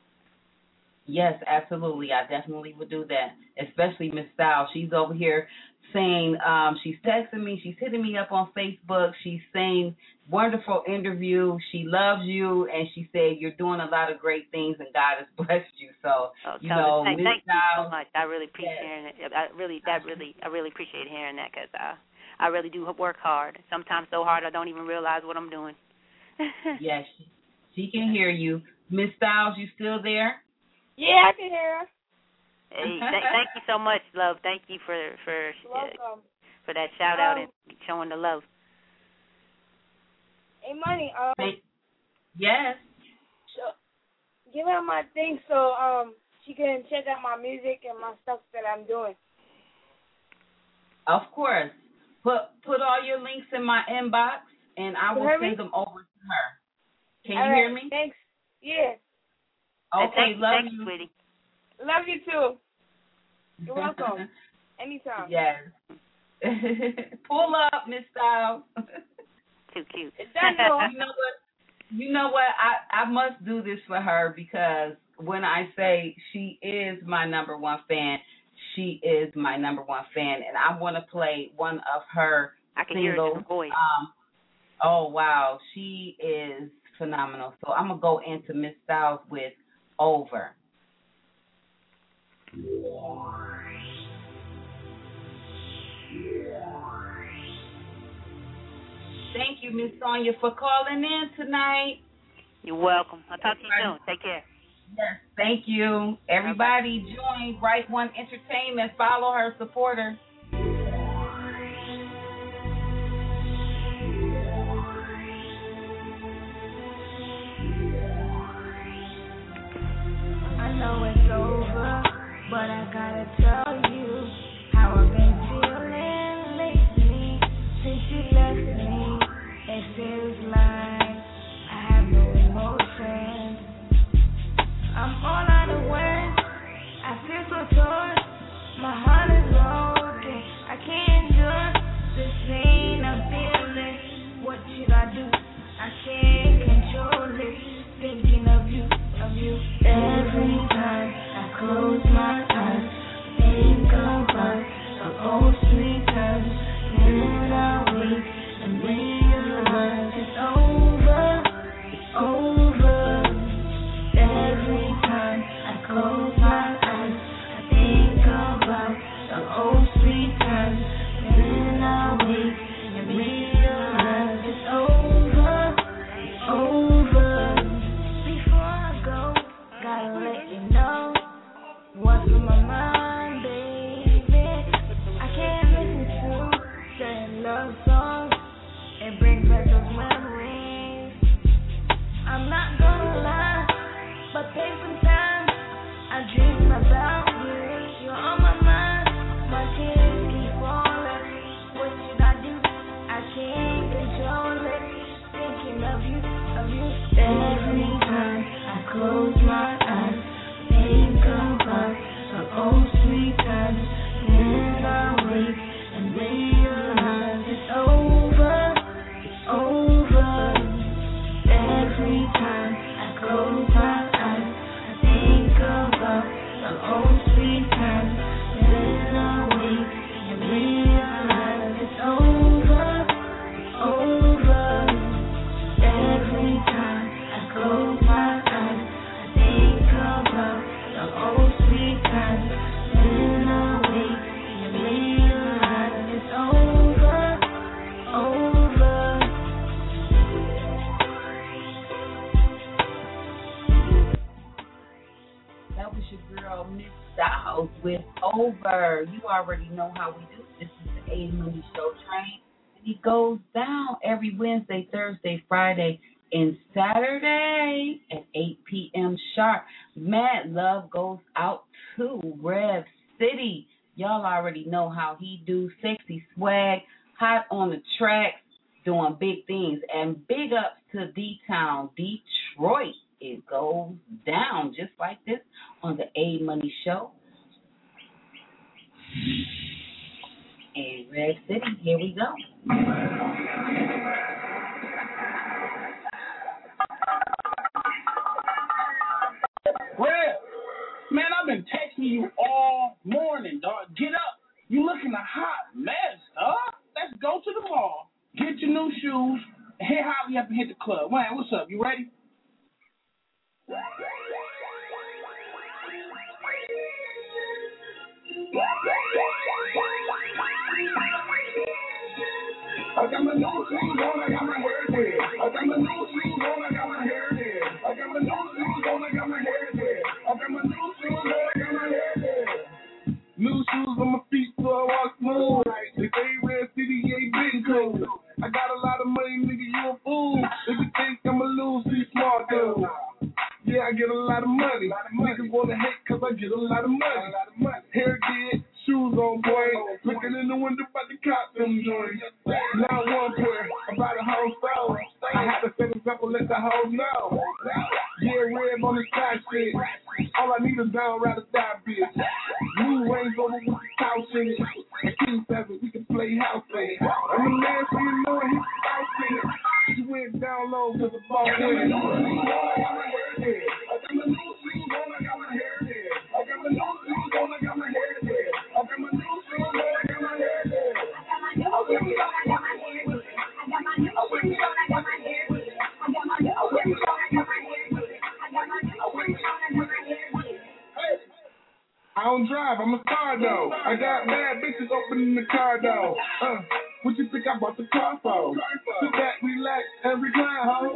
Yes, absolutely. I definitely would do that, especially Miss Styles. She's over here saying, um, she's texting me, she's hitting me up on Facebook. She's saying, wonderful interview. She loves you, and she said you're doing a lot of great things, and God has blessed you. So, oh, you know, thank, Miss thank Styles, you so much. I really appreciate yes. hearing it. I really, that really, I really appreciate hearing that because I, I really do work hard. Sometimes so hard I don't even realize what I'm doing. Yes, she, she can hear you. Miss Styles, you still there? Yeah, I can hear her. Hey, th- thank you so much, love. Thank you for for uh, for that shout out um, and showing the love. Hey, Money. Um, hey. Yes. So, give her my thing so um she can check out my music and my stuff that I'm doing. Of course. Put put all your links in my inbox, and I will send them over to her. Can all you right, hear me? Thanks. Yeah. Okay, thank, love thank you. Sweetie. Love you, too. You're welcome. Anytime. Yes. Pull up, Miss Styles. Too cute. It's done, you know what? You know what? I, I must do this for her because when I say she is my number one fan, she is my number one fan, and I want to play one of her I can singles. hear it in her voice. Um, oh, wow. She is phenomenal. So I'm going to go into Miss Styles with Over. Thank you, Miss Sonia, for calling in tonight. You're welcome. I'll talk to you soon. Take care. Yes, thank you. Everybody join Right One Entertainment. Follow her, support her. I know it's over, but I gotta tell you how I've been feeling lately since you left me. It feels like I have no emotions. I'm all out of words. I feel so torn. My heart is broken. I can't endure this pain I'm feeling. What should I do? I can't control it. Thinking of you, of you. Every time I close my eyes, think of us, of old sweet times. Then I wake and realize it's over, it's over. Every time I close my eyes, I think on my mind, baby. I can't listen to certain love songs. It brings back those memories. I'm not gonna lie, but take some time. I dream about you. You're on my mind. My tears keep falling. What should I do? I can't control it. Thinking of you, of you. Every time I close my eyes, think about the old sweet times. Then I wake and realize it's over, it's over. Every time I close my eyes, I think about the old sweet times. Then I wake and realize it's over, it's over. Every time I close my eyes, I think about the old sweet times. Then I wake and realize it's over, over. That was your girl, Miss Styles, with Over. You already know how we do. This is the A Money Show Train. And it goes down every Wednesday, Thursday, Friday, and Saturday at eight p.m. sharp. Mad love goes out to Rev City. Y'all already know how he do. Sexy swag, hot on the tracks, doing big things. And big ups to D-Town, Detroit. It goes down just like this on the A Money Show. And Red City, here we go. Red, man, I've been texting you all morning, dog. Get up. You looking a hot mess, dog. Let's go to the mall. Get your new shoes. Hit Holly up and hit the club. Wayne, what's up? You ready? I got my new shoes on, I got my hair there. I got my new shoes on, I got my hair there. I got my new shoes on, I got my hair there. I got my new shoes on, I got my hair there. New shoes on my feet so I walk smooth. They say Red City ain't been cool. I got a lot of money, nigga, you a fool. If you think I'ma lose, be smart, dude. Yeah, I get a lot of money. Niggas wanna hate cause I get a lot of money. Hair did, shoes on point. Looking in the window about to cop them joints. Not one pair, about a whole store. I had to set this up and let the hoes know. Yeah, Red on the side shit. All I need is down ride or die bitch. Blue range over with the couch in it. King seven, we can play house in it. I'm the man, so you know he's out in it. She went down low cause the ball went. I got my hair there. I got my new shoes on, I got my hair there. I got my new shoes on, I got my hair there. I got my new shoes on, I got my hair there. I went me on, I got my hair there. I went me on, I got my hair there. I got my, I went me on, I got my hair there. I got my, I went me on, I got my hair there. I don't drive, I'm a star though. I got bad bitches opening the car though. Uh, what you think I bought the car for? Sit back, relax, and recline, ho.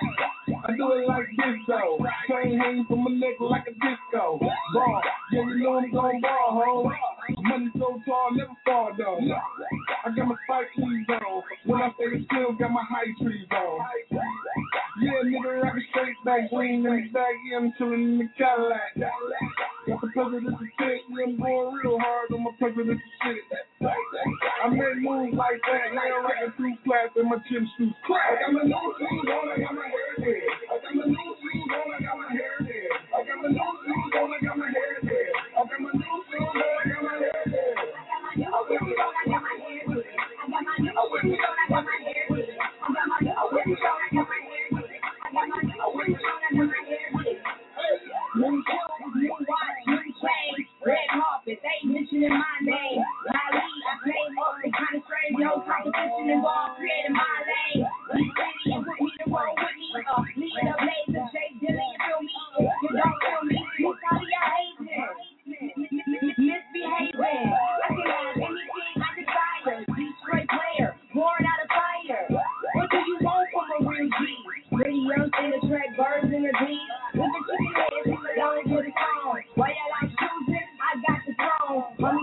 I do it like this though. Chain hanging from my neck like a disco. Ball, yeah, you know I'm gon' ball, ho. Money so tall, never fall though. I got my spike keys on. When I say still, got my high trees on. Yeah, nigga, rock a straight back, lean in the back, yeah, I'm chillin' in the Cadillac. Got the presidential shit, yeah, I'm going real hard on my presidential shit. I made moves like that, now I'm rockin' through class and my gym shoes crack. I got my new shoes on, I got my hair there. I got my new shoes on, I got my hair there. I got my new shoes on, I got my hair there. I got my new shoes on, I got my hair there. I went me on, I got my hair there. I went me on, I got my hair there. I went me on, I got my hair there. I went me on, I got my hair there. New shoes, new watch, new chain, red carpet, they mentioning my name. Lally, I play mostly kind of strange, no competition involved, creating my lane. Be ready and put me to roll with me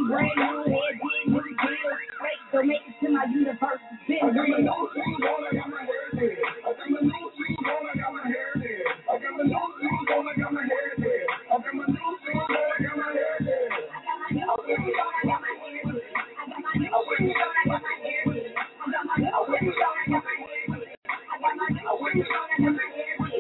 brand new head, did new deals. Straight donated to my universe. Been I got my real. new shoes on, I got my hair did. I got my new shoes on, I got my hair did. I got my new shoes on, I got my hair did. I got my new shoes on, I got my hair did. I got my new shoes on, I got my hair did. I got my new shoes on, I got my hair did. I got my new shoes on, I got my hair did. I got my new shoes on, I got my hair did.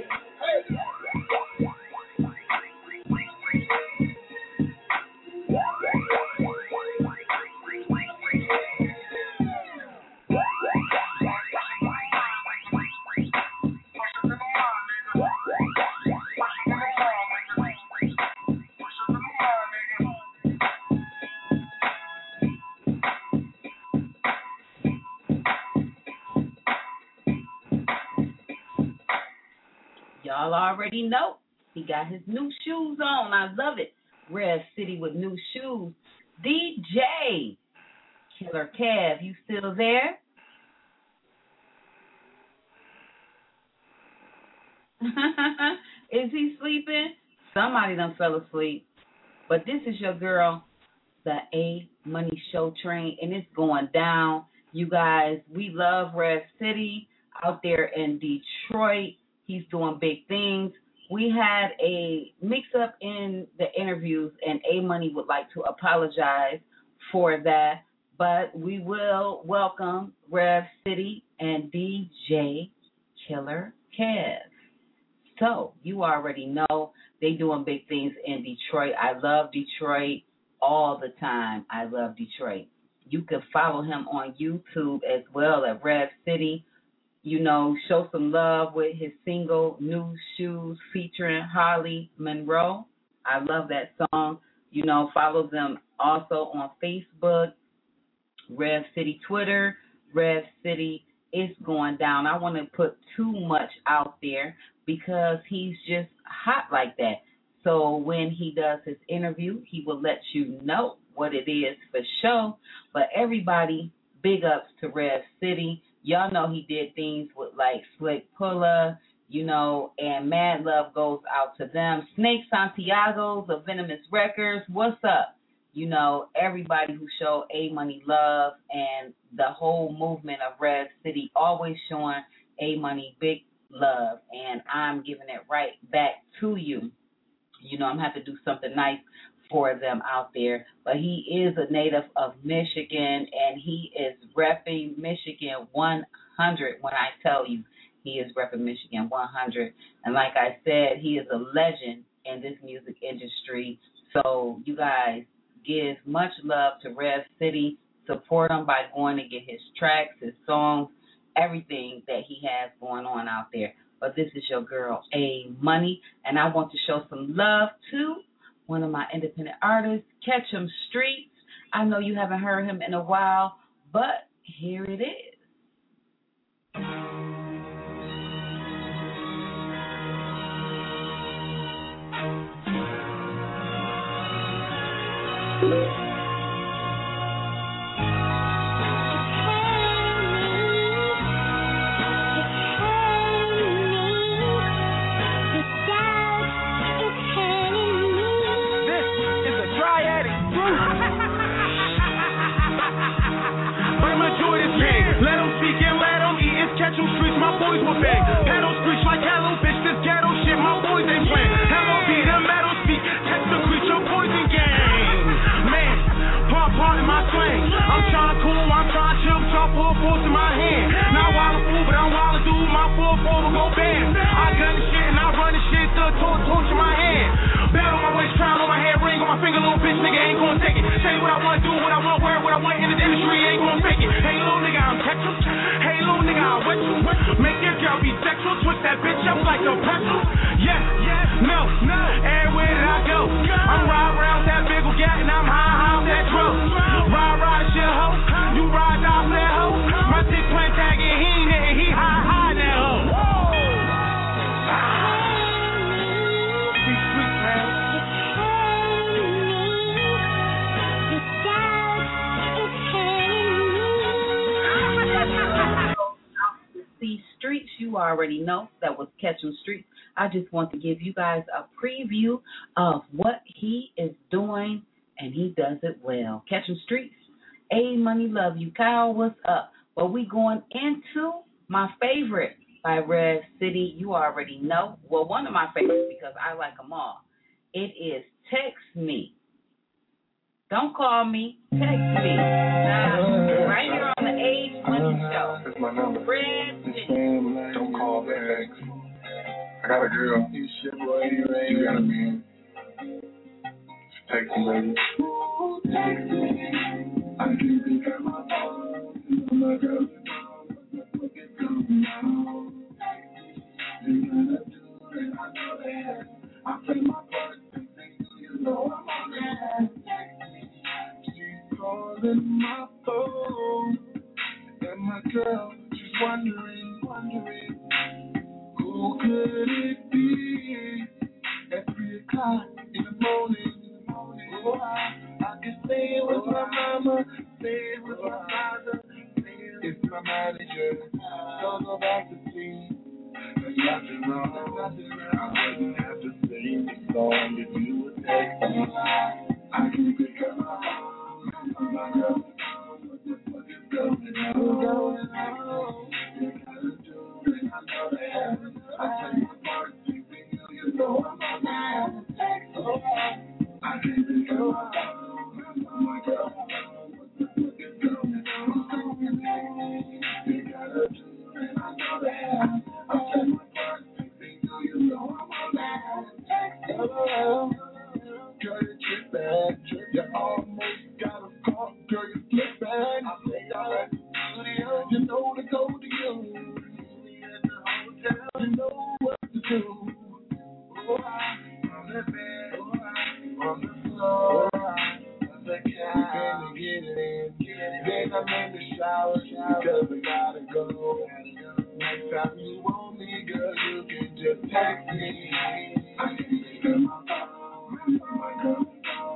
Y'all already know he got his new shoes on. I love it. Rev City with new shoes. D J Killer Kev, you still there? Is he sleeping? Somebody done fell asleep. But this is your girl, the A Money Show Train, and it's going down. You guys, we love Rev City out there in Detroit. He's doing big things. We had a mix-up in the interviews, and A-Money would like to apologize for that. But we will welcome Rev City and D J Killer Kev. So you already know they doing big things in Detroit. I love Detroit all the time. I love Detroit. You can follow him on YouTube as well at Rev City. You know, show some love with his single New Shoes featuring Holly Monroe. I love that song. You know, follow them also on Facebook, Rev City Twitter, Rev City. It's going down. I want to put too much out there because he's just hot like that. So when he does his interview, he will let you know what it is for sure. But everybody, big ups to Rev City. Y'all know he did things with like Slick Pulla, you know, and mad love goes out to them. Snake Santiago's of Venomous Records, what's up? You know, everybody who showed A-Money love and the whole movement of Rev City always showing A-Money big love, and I'm giving it right back to you. You know, I'm going to have to do something nice for them out there. But he is a native of Michigan, and he is repping Michigan one hundred when I tell you he is repping Michigan one hundred. And like I said, he is a legend in this music industry. So you guys give much love to Rev City. Support him by going to get his tracks, his songs, everything that he has going on out there. But this is your girl, A-Money, and I want to show some love to one of my independent artists, Ketchum Streets. I know you haven't heard him in a while, but here it is. Ketchum Streets, my boys were big. Pedal screech like hello, bitch. This ghetto shit, my boys ain't playing. Hello, be the metal speak. Catch the creature poison gang. Man, part part in my slang. I'm trying to cool, I'm trying to chill, trying to pull force in my hand. Not wild fool, but I'm wild dude. My four four will go bam. I gun the shit and I run the shit to a torch, torch in my hand. Battle my waist, crown on my head, ring on my finger, little bitch, nigga ain't gonna take it. Say what I want, do what I want, wear what I want in the industry, ain't gonna fake it. Hey, little nigga, I'm Ketchum. Hey, little nigga, I wet you. Make your girl be sexual, twist that bitch up like a pretzel. Yes, yes, no, no. Everywhere that I go, I'm riding around that big old gat and I'm high, high off that drum. Ride, ride, shit, hoe. You ride off that hoe. My dick plant tag and he ain't hitting, he high, high that hoe. These streets, you already know that was Ketchum Streets. I just want to give you guys a preview of what he is doing and he does it well. Catching streets. A Money Love You. Kyle, what's up? Well, we going into my favorite by Red City. You already know. Well, one of my favorites because I like them all. It is Text Me. Don't call me. Text me. Now, right here on the Age Money Show. That's my number. Red City. Don't call back. I got a girl. You got a man. Text me, baby. Text me. I can't pick up my phone. My girl. It's coming now. You gotta do it. I know that. I play my part. You know I'm on that. She's calling my phone. And my girl, she's wondering, wondering, who could it be? At three o'clock in the morning, oh, I, I can say it with my mama, say it with my father, it's my manager, don't go back to see. There's nothing wrong, I wouldn't have to sing this song if you would text me. I can pick up my phone, my girl. Going on, going on. You gotta do it, I know that. I tell you part, you you know I'm on that. Oh, I can't think of my my girl. It's going on, going on. You gotta do it, I know that. I tell you part, you you know I'm on that. Oh, girl, you trip bad, you almost got a call, girl, you flip bad. You know to go to you. You know what to do. Oh, on the bed, on the floor, on the couch, get it in. Then I'm in the shower because I gotta go. Next time you want me, girl, you can just text me. I can pick up my phone, my girl.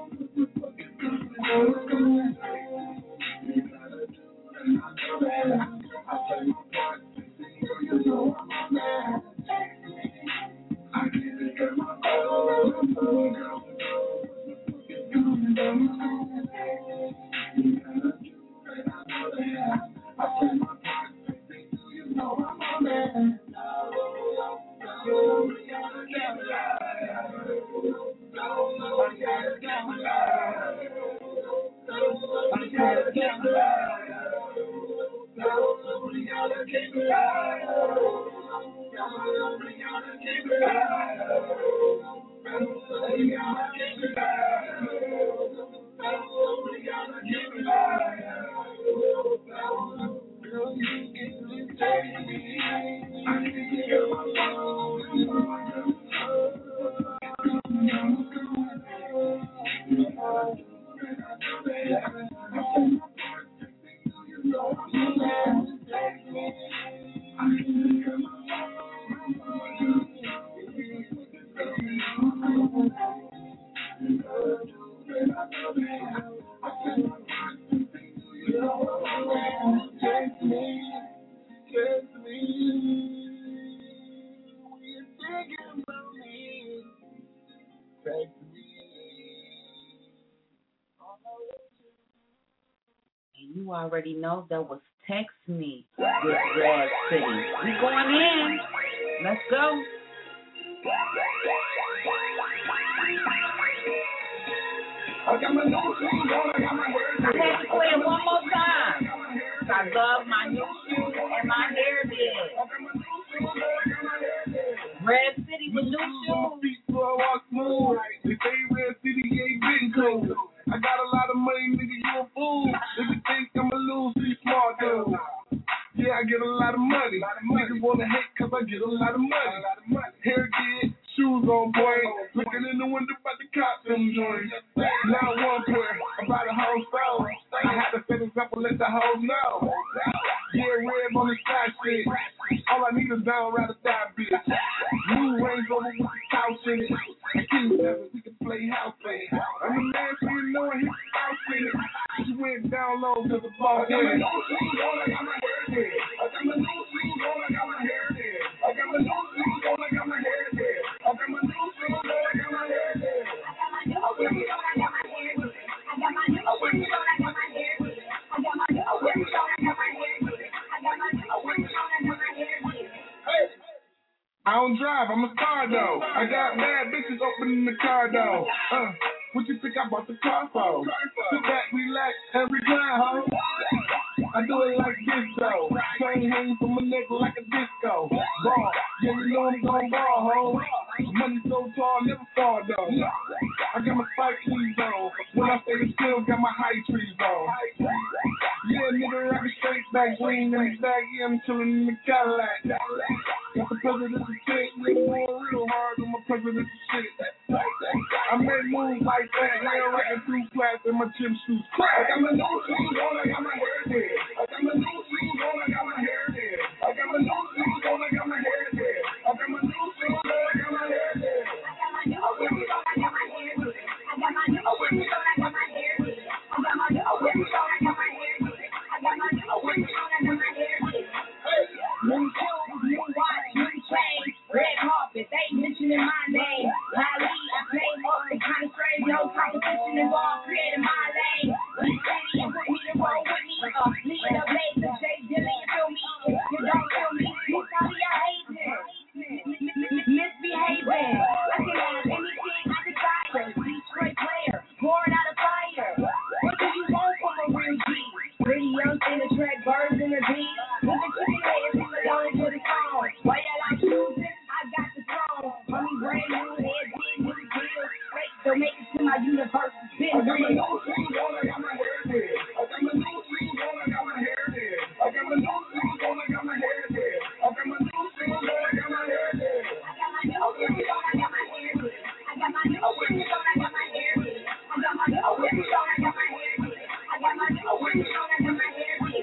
It's going on. You gotta do it, I know that. I tell you what, you know I'm on that. I can't pick up my phone, girl. It's going on. You gotta do it, I know that. I tell you what, you know I'm on that. No, we gotta get alive. No, I gotta get alive. I gotta get alive. No, we gotta keep it alive. No, we gotta keep it alive. No, we gotta keep it alive. No, we gotta keep it alive. Girl, you can take me. I can hear my phone. Take me, take me. We're thinking about me. Take me. And you already know that was Text Me with Red City. We going in. Let's go. I got my new shoes on, I got my hair. I had to play it one more time. I love my new shoes and my hair did. Red City with new shoes. So I walk smooth. They say Red City ain't been cool. I got a lot of money, nigga, you a fool. If you think I'ma lose, be smart, dude. Yeah, I get a lot of money. Niggas wanna hate cause I get a lot of money. Hair did, shoes on point. Looking in the window about the cop them joints. Now one pair, about a whole store. I had to set this up and let the hoes know. Yeah, red on the side shit. All I need is down around the thigh bitch. New range over with the couch in it. King seven, we can play house play. I'm the man, so you know his house in it. She went down low to the ball. I got my new shoes on, I got my hair there. I got my new shoes on, I got my hair there. I got my new shoes on, I got my hair there. I got my new shoes on, I got my hair there. I got my new shoes on, I got my hair there. drive, I'm a star though. I got bad bitches opening the car though. Uh, what you think I bought the car for? Sit back, relax, and recline, ho. I do it like this though. Chain hanging from my neck like a disco. Ball, yeah, you know I'm gon' ball, ho. Money so tall, never fall though. I got my spike trees on. When I say the still got my high trees on. Yeah, nigga, rockin' straight back, green in the bag, yeah, I'm chillin' in the Cadillac. Got the presidential shit, nigga, going real hard on my presidential shit. I made moves like that, yeah, rockin' two flats and my gym shoes. I got my new shoes on, I got my hair there. I got my new shoes on, I got my hair there. I got my new shoes on, I got my hair there. I got my new shoes on, I got my hair there. I got my new shoes on, I got my hair there. I got my new shoes on, I got my hair there. I got my new shoes on, I got my hair there. I got my new shoes on, I got my hair there. New shoes, new watch, new chain, red carpet, they mentioning my name. Ali, I play up, it's kind of strange, no competition involved, creating my lane. Each city and put me to roll with me, uh, leading the blaze of Jay Dilla, you feel me? You don't feel me? Who's probably your hating? Misbehaving. I can have anything I desire. Detroit player, pouring out a fire. What do you want from a real G? Pretty young in the track, birds in the beat. With the chicken head, people don't put it on. Why you like choosing? I got the throne. Mommy brand new head, big new deal. Straight, so make it to my universe. Been I got my new shoes on, I got my hair there. I got my new shoes on, I got my hair there. I got my new shoes on, I got my hair there. I got my new shoes on, I got my hair there. I got my new shoes on, I got my hair there. I got my new shoes on, I got my hair there. I got my new shoes on, I got my hair there. I got my new shoes on, I got my hair there.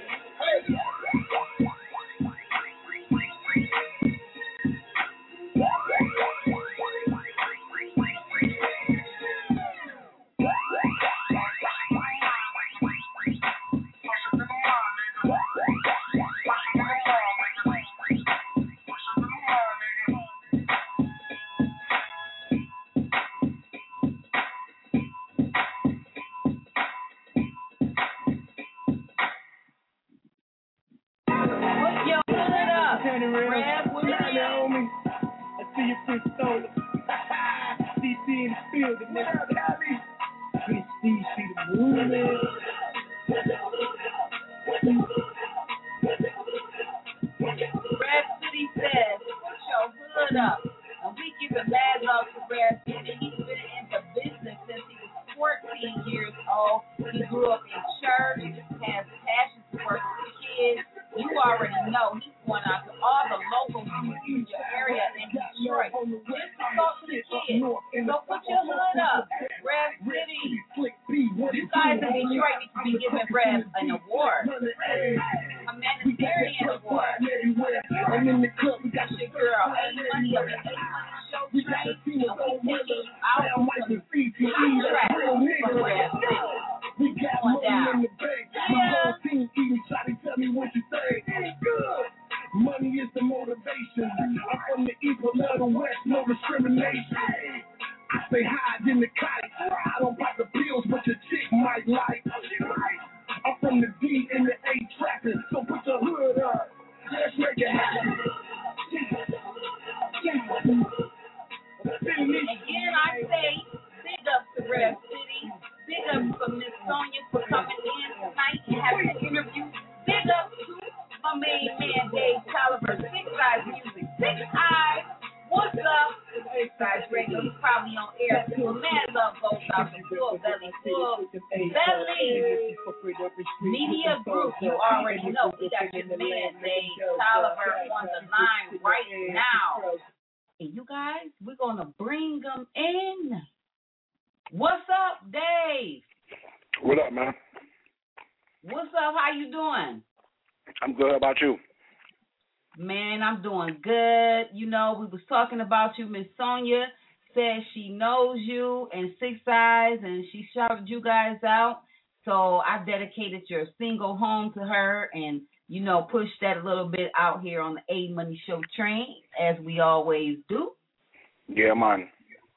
Talking about you, Miss Sonia said she knows you and Six Eyes, and she shouted you guys out. So I dedicated your single home to her, and you know, push that a little bit out here on the A Money Show train, as we always do. Yeah, man.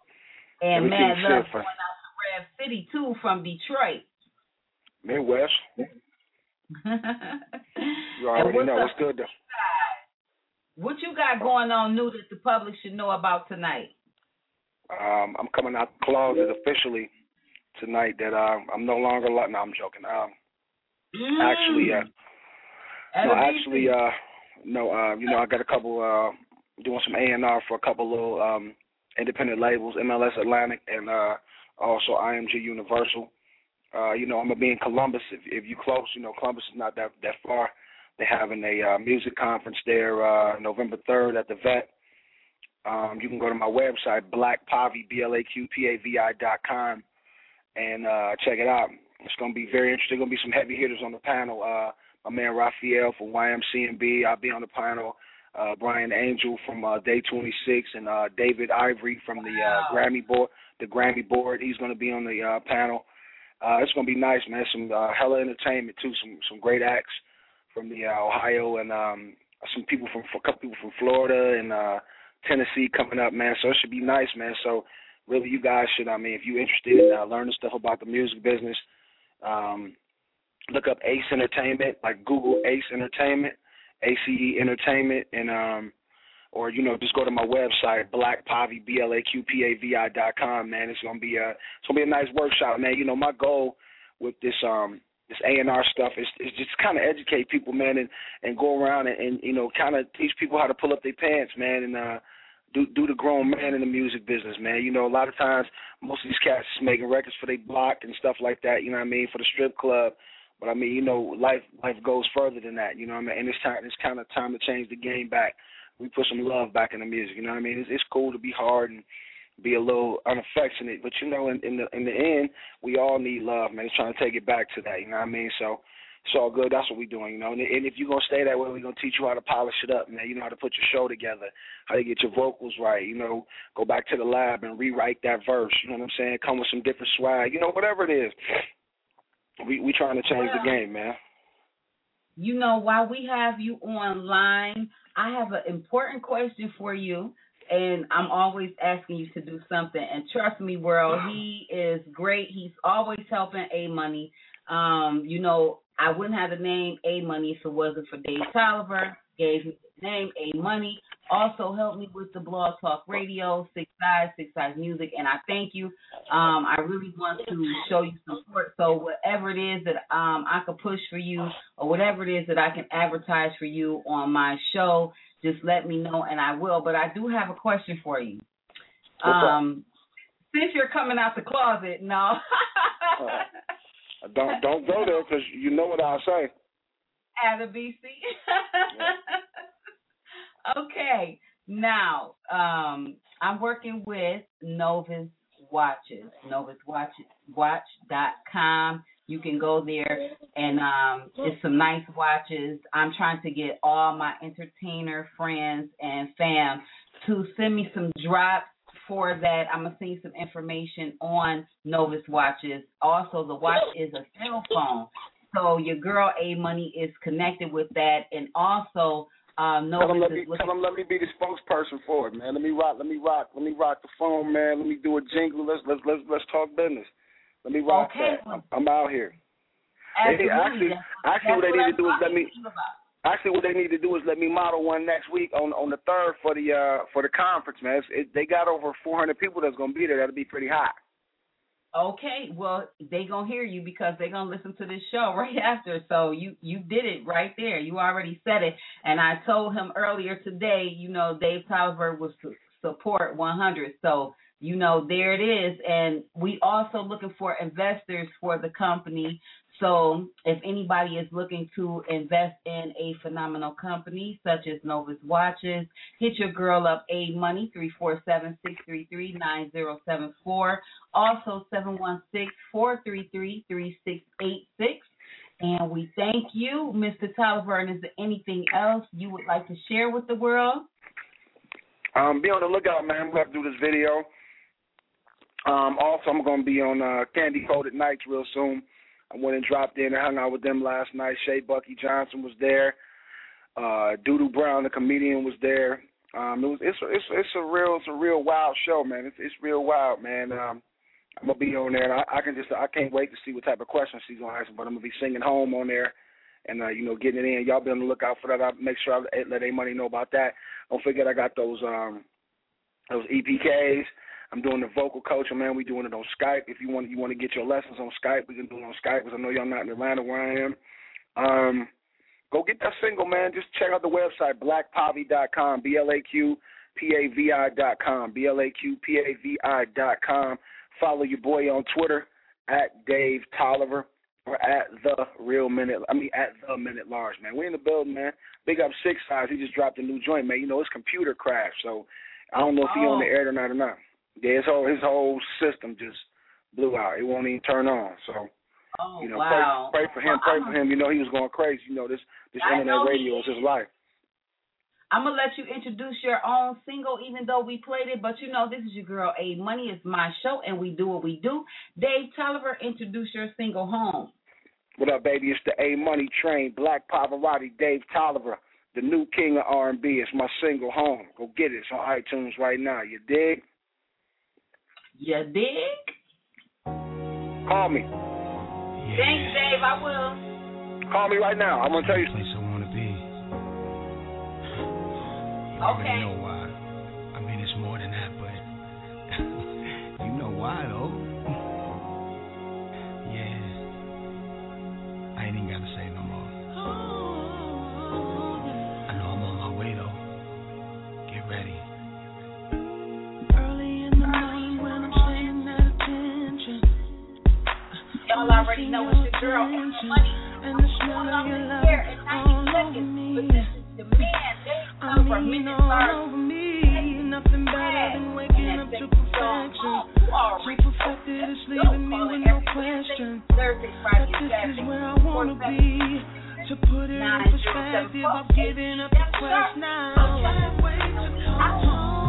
And mad love going out to Rev City too from Detroit. Midwest. You already know what's good though. What you got going on new that the public should know about tonight? Um, I'm coming out the closet officially tonight that um, I'm no longer like. No, I'm joking. Um, mm. Actually, uh, no, actually, uh, no. Uh, you know, I got a couple uh, doing some A and R for a couple little um, independent labels, M L S Atlantic, and uh, also I M G Universal. Uh, you know, I'm gonna be in Columbus. If, if you close, you know, Columbus is not that that far. They're having a uh, music conference there uh, November third at the Vet. Um, you can go to my website, Black Pavi, B L A Q P A V I dot com, and uh, check it out. It's going to be very interesting. Going to be some heavy hitters on the panel. Uh, my man Raphael from Y M C and B. I'll be on the panel. Uh, Brian Angel from uh, Day twenty-six, and uh, David Ivory from the uh, Grammy board. The Grammy board. He's going to be on the uh, panel. Uh, it's going to be nice, man. Some uh, hella entertainment too. Some some great acts from the uh, Ohio, and um, some people from a couple people from Florida and uh, Tennessee coming up, man. So it should be nice, man. So really, you guys should. I mean, if you're interested in uh, learning stuff about the music business, um, look up Ace Entertainment, like Google Ace Entertainment, A C E Entertainment, and um, or you know, just go to my website, Black Pavi, B L A Q P A V I dot com, man. It's gonna be a it's gonna be a nice workshop, man. You know, my goal with this um. this A and R stuff is, is just kind of educate people, man, and, and go around and, and, you know, kind of teach people how to pull up their pants, man, and uh, do do the grown man in the music business, man. You know, a lot of times most of these cats is making records for their block and stuff like that, you know what I mean, for the strip club. But, I mean, you know, life life goes further than that, you know what I mean, and it's, time, it's kind of time to change the game back. We put some love back in the music, you know what I mean. It's, it's cool to be hard and be a little unaffectionate, but you know, in, in the in the end, we all need love, man. It's trying to take it back to that, you know what I mean? So it's all good. That's what we're doing, you know. And, and if you're gonna stay that way, we're gonna teach you how to polish it up, man. You know how to put your show together, how to get your vocals right. You know, go back to the lab and rewrite that verse. You know what I'm saying? Come with some different swag. You know, whatever it is. We we trying to change well, the game, man. You know, while we have you online, I have an important question for you. And I'm always asking you to do something. And trust me, world, he is great. He's always helping A Money. Um, you know, I wouldn't have the name A Money if it wasn't for Dave Tolliver. Gave me the name A Money. Also helped me with the Blog Talk Radio, Six Sides, Six Sides Music. And I thank you. Um, I really want to show you support. So whatever it is that um, I can push for you, or whatever it is that I can advertise for you on my show, just let me know, and I will. But I do have a question for you. Um, since you're coming out the closet, no. uh, don't don't go there, because you know what I'll say. At a B C. Okay. Now, um, I'm working with Novus Watches, novus watch dot com. You can go there, and um, it's some nice watches. I'm trying to get all my entertainer friends and fam to send me some drops for that. I'm going to send you some information on Novus Watches. Also, the watch is a cell phone, so your girl A Money is connected with that, and also um, Novus tell them, let me, is looking. Tell them let me be the spokesperson for it, man. Let me rock. Let me rock. Let me rock the phone, man. Let me do a jingle. Let's let's let's let's talk business. Let me rock okay. that. I'm, I'm out here. They, actually, actually, what they need to do is let me. Actually, what they need to do is let me model one next week on on the third for the uh, for the conference, man. It's, it, they got over four hundred people that's gonna be there. That'll be pretty hot. Okay, well, they gonna hear you because they gonna listen to this show right after. So you you did it right there. You already said it, and I told him earlier today. You know, Dave Tolliver was support one hundred. So. You know, there it is. And we also looking for investors for the company. So if anybody is looking to invest in a phenomenal company such as Novus Watches, hit your girl up, A Money, three four seven, six three three, nine zero seven four. Also seven one six, four three three, three six eight six. And we thank you, Mister Tolliver. And is there anything else you would like to share with the world? Um, be on the lookout, man. We have to do this video. Um, also, I'm going to be on uh, Candy Coated Nights real soon. I went and dropped in and hung out with them last night. Shay Bucky Johnson was there. Uh, Doodoo Brown, the comedian, was there. Um, it was it's it's it's a real it's a real wild show, man. It's it's real wild, man. Um, I'm gonna be on there, and I, I can just I can't wait to see what type of questions she's gonna ask. But I'm gonna be singing home on there, and, uh, you know, getting it in. Y'all be on the lookout for that. I'll make sure I let A-Money know about that. Don't forget I got those um, those E P Ks. I'm doing the vocal coaching, man. We doing it on Skype. If you want you want to get your lessons on Skype, we can do it on Skype because I know y'all not in Atlanta where I am. Um, go get that single, man. Just check out the website, black pavi dot com, B L A Q P A V I dot com, B L A Q P A V I dot com. Follow your boy on Twitter, at Dave Tolliver, or at The Real Minute, I mean, at The Minute Large, man. We in the building, man. Big up Six Size. He just dropped a new joint, man. You know, his computer crashed, so I don't know if he oh. on the air tonight or not. Yeah, his whole, his whole system just blew out. It won't even turn on, so. Oh, you know, wow. pray, pray for him, pray for him. You know, he was going crazy. You know, this, this internet radio is his life. I'm going to let you introduce your own single, even though we played it. But, you know, this is your girl, A Money. It's my show, and we do what we do. Dave Tolliver, introduce your single, Home. What up, baby? It's the A Money Train, Black Pavarotti, Dave Tolliver, the new king of R and B. It's my single, Home. Go get it. It's on iTunes right now. You dig? You dig? Call me. Yeah. Thanks, Dave. I will. Call me right now. I'm going to tell you. Place I want to be. You okay. already know why. I mean, it's more than that, but you know why, though. Yeah. I ain't even got to say no more. I know I'm on my way, though. Get ready. Early in the morning when I'm staying at attention. Y'all already know it's your girl, A Money. And the smell of your love all over me. But this is the man, Dave Tolliver, I mean, all over me. Nothing better than waking up to perfection. So perfected, it's leaving me with no question. But this is where I wanna be. To put it in perspective, I'm giving up the quest now. I can't wait to come home.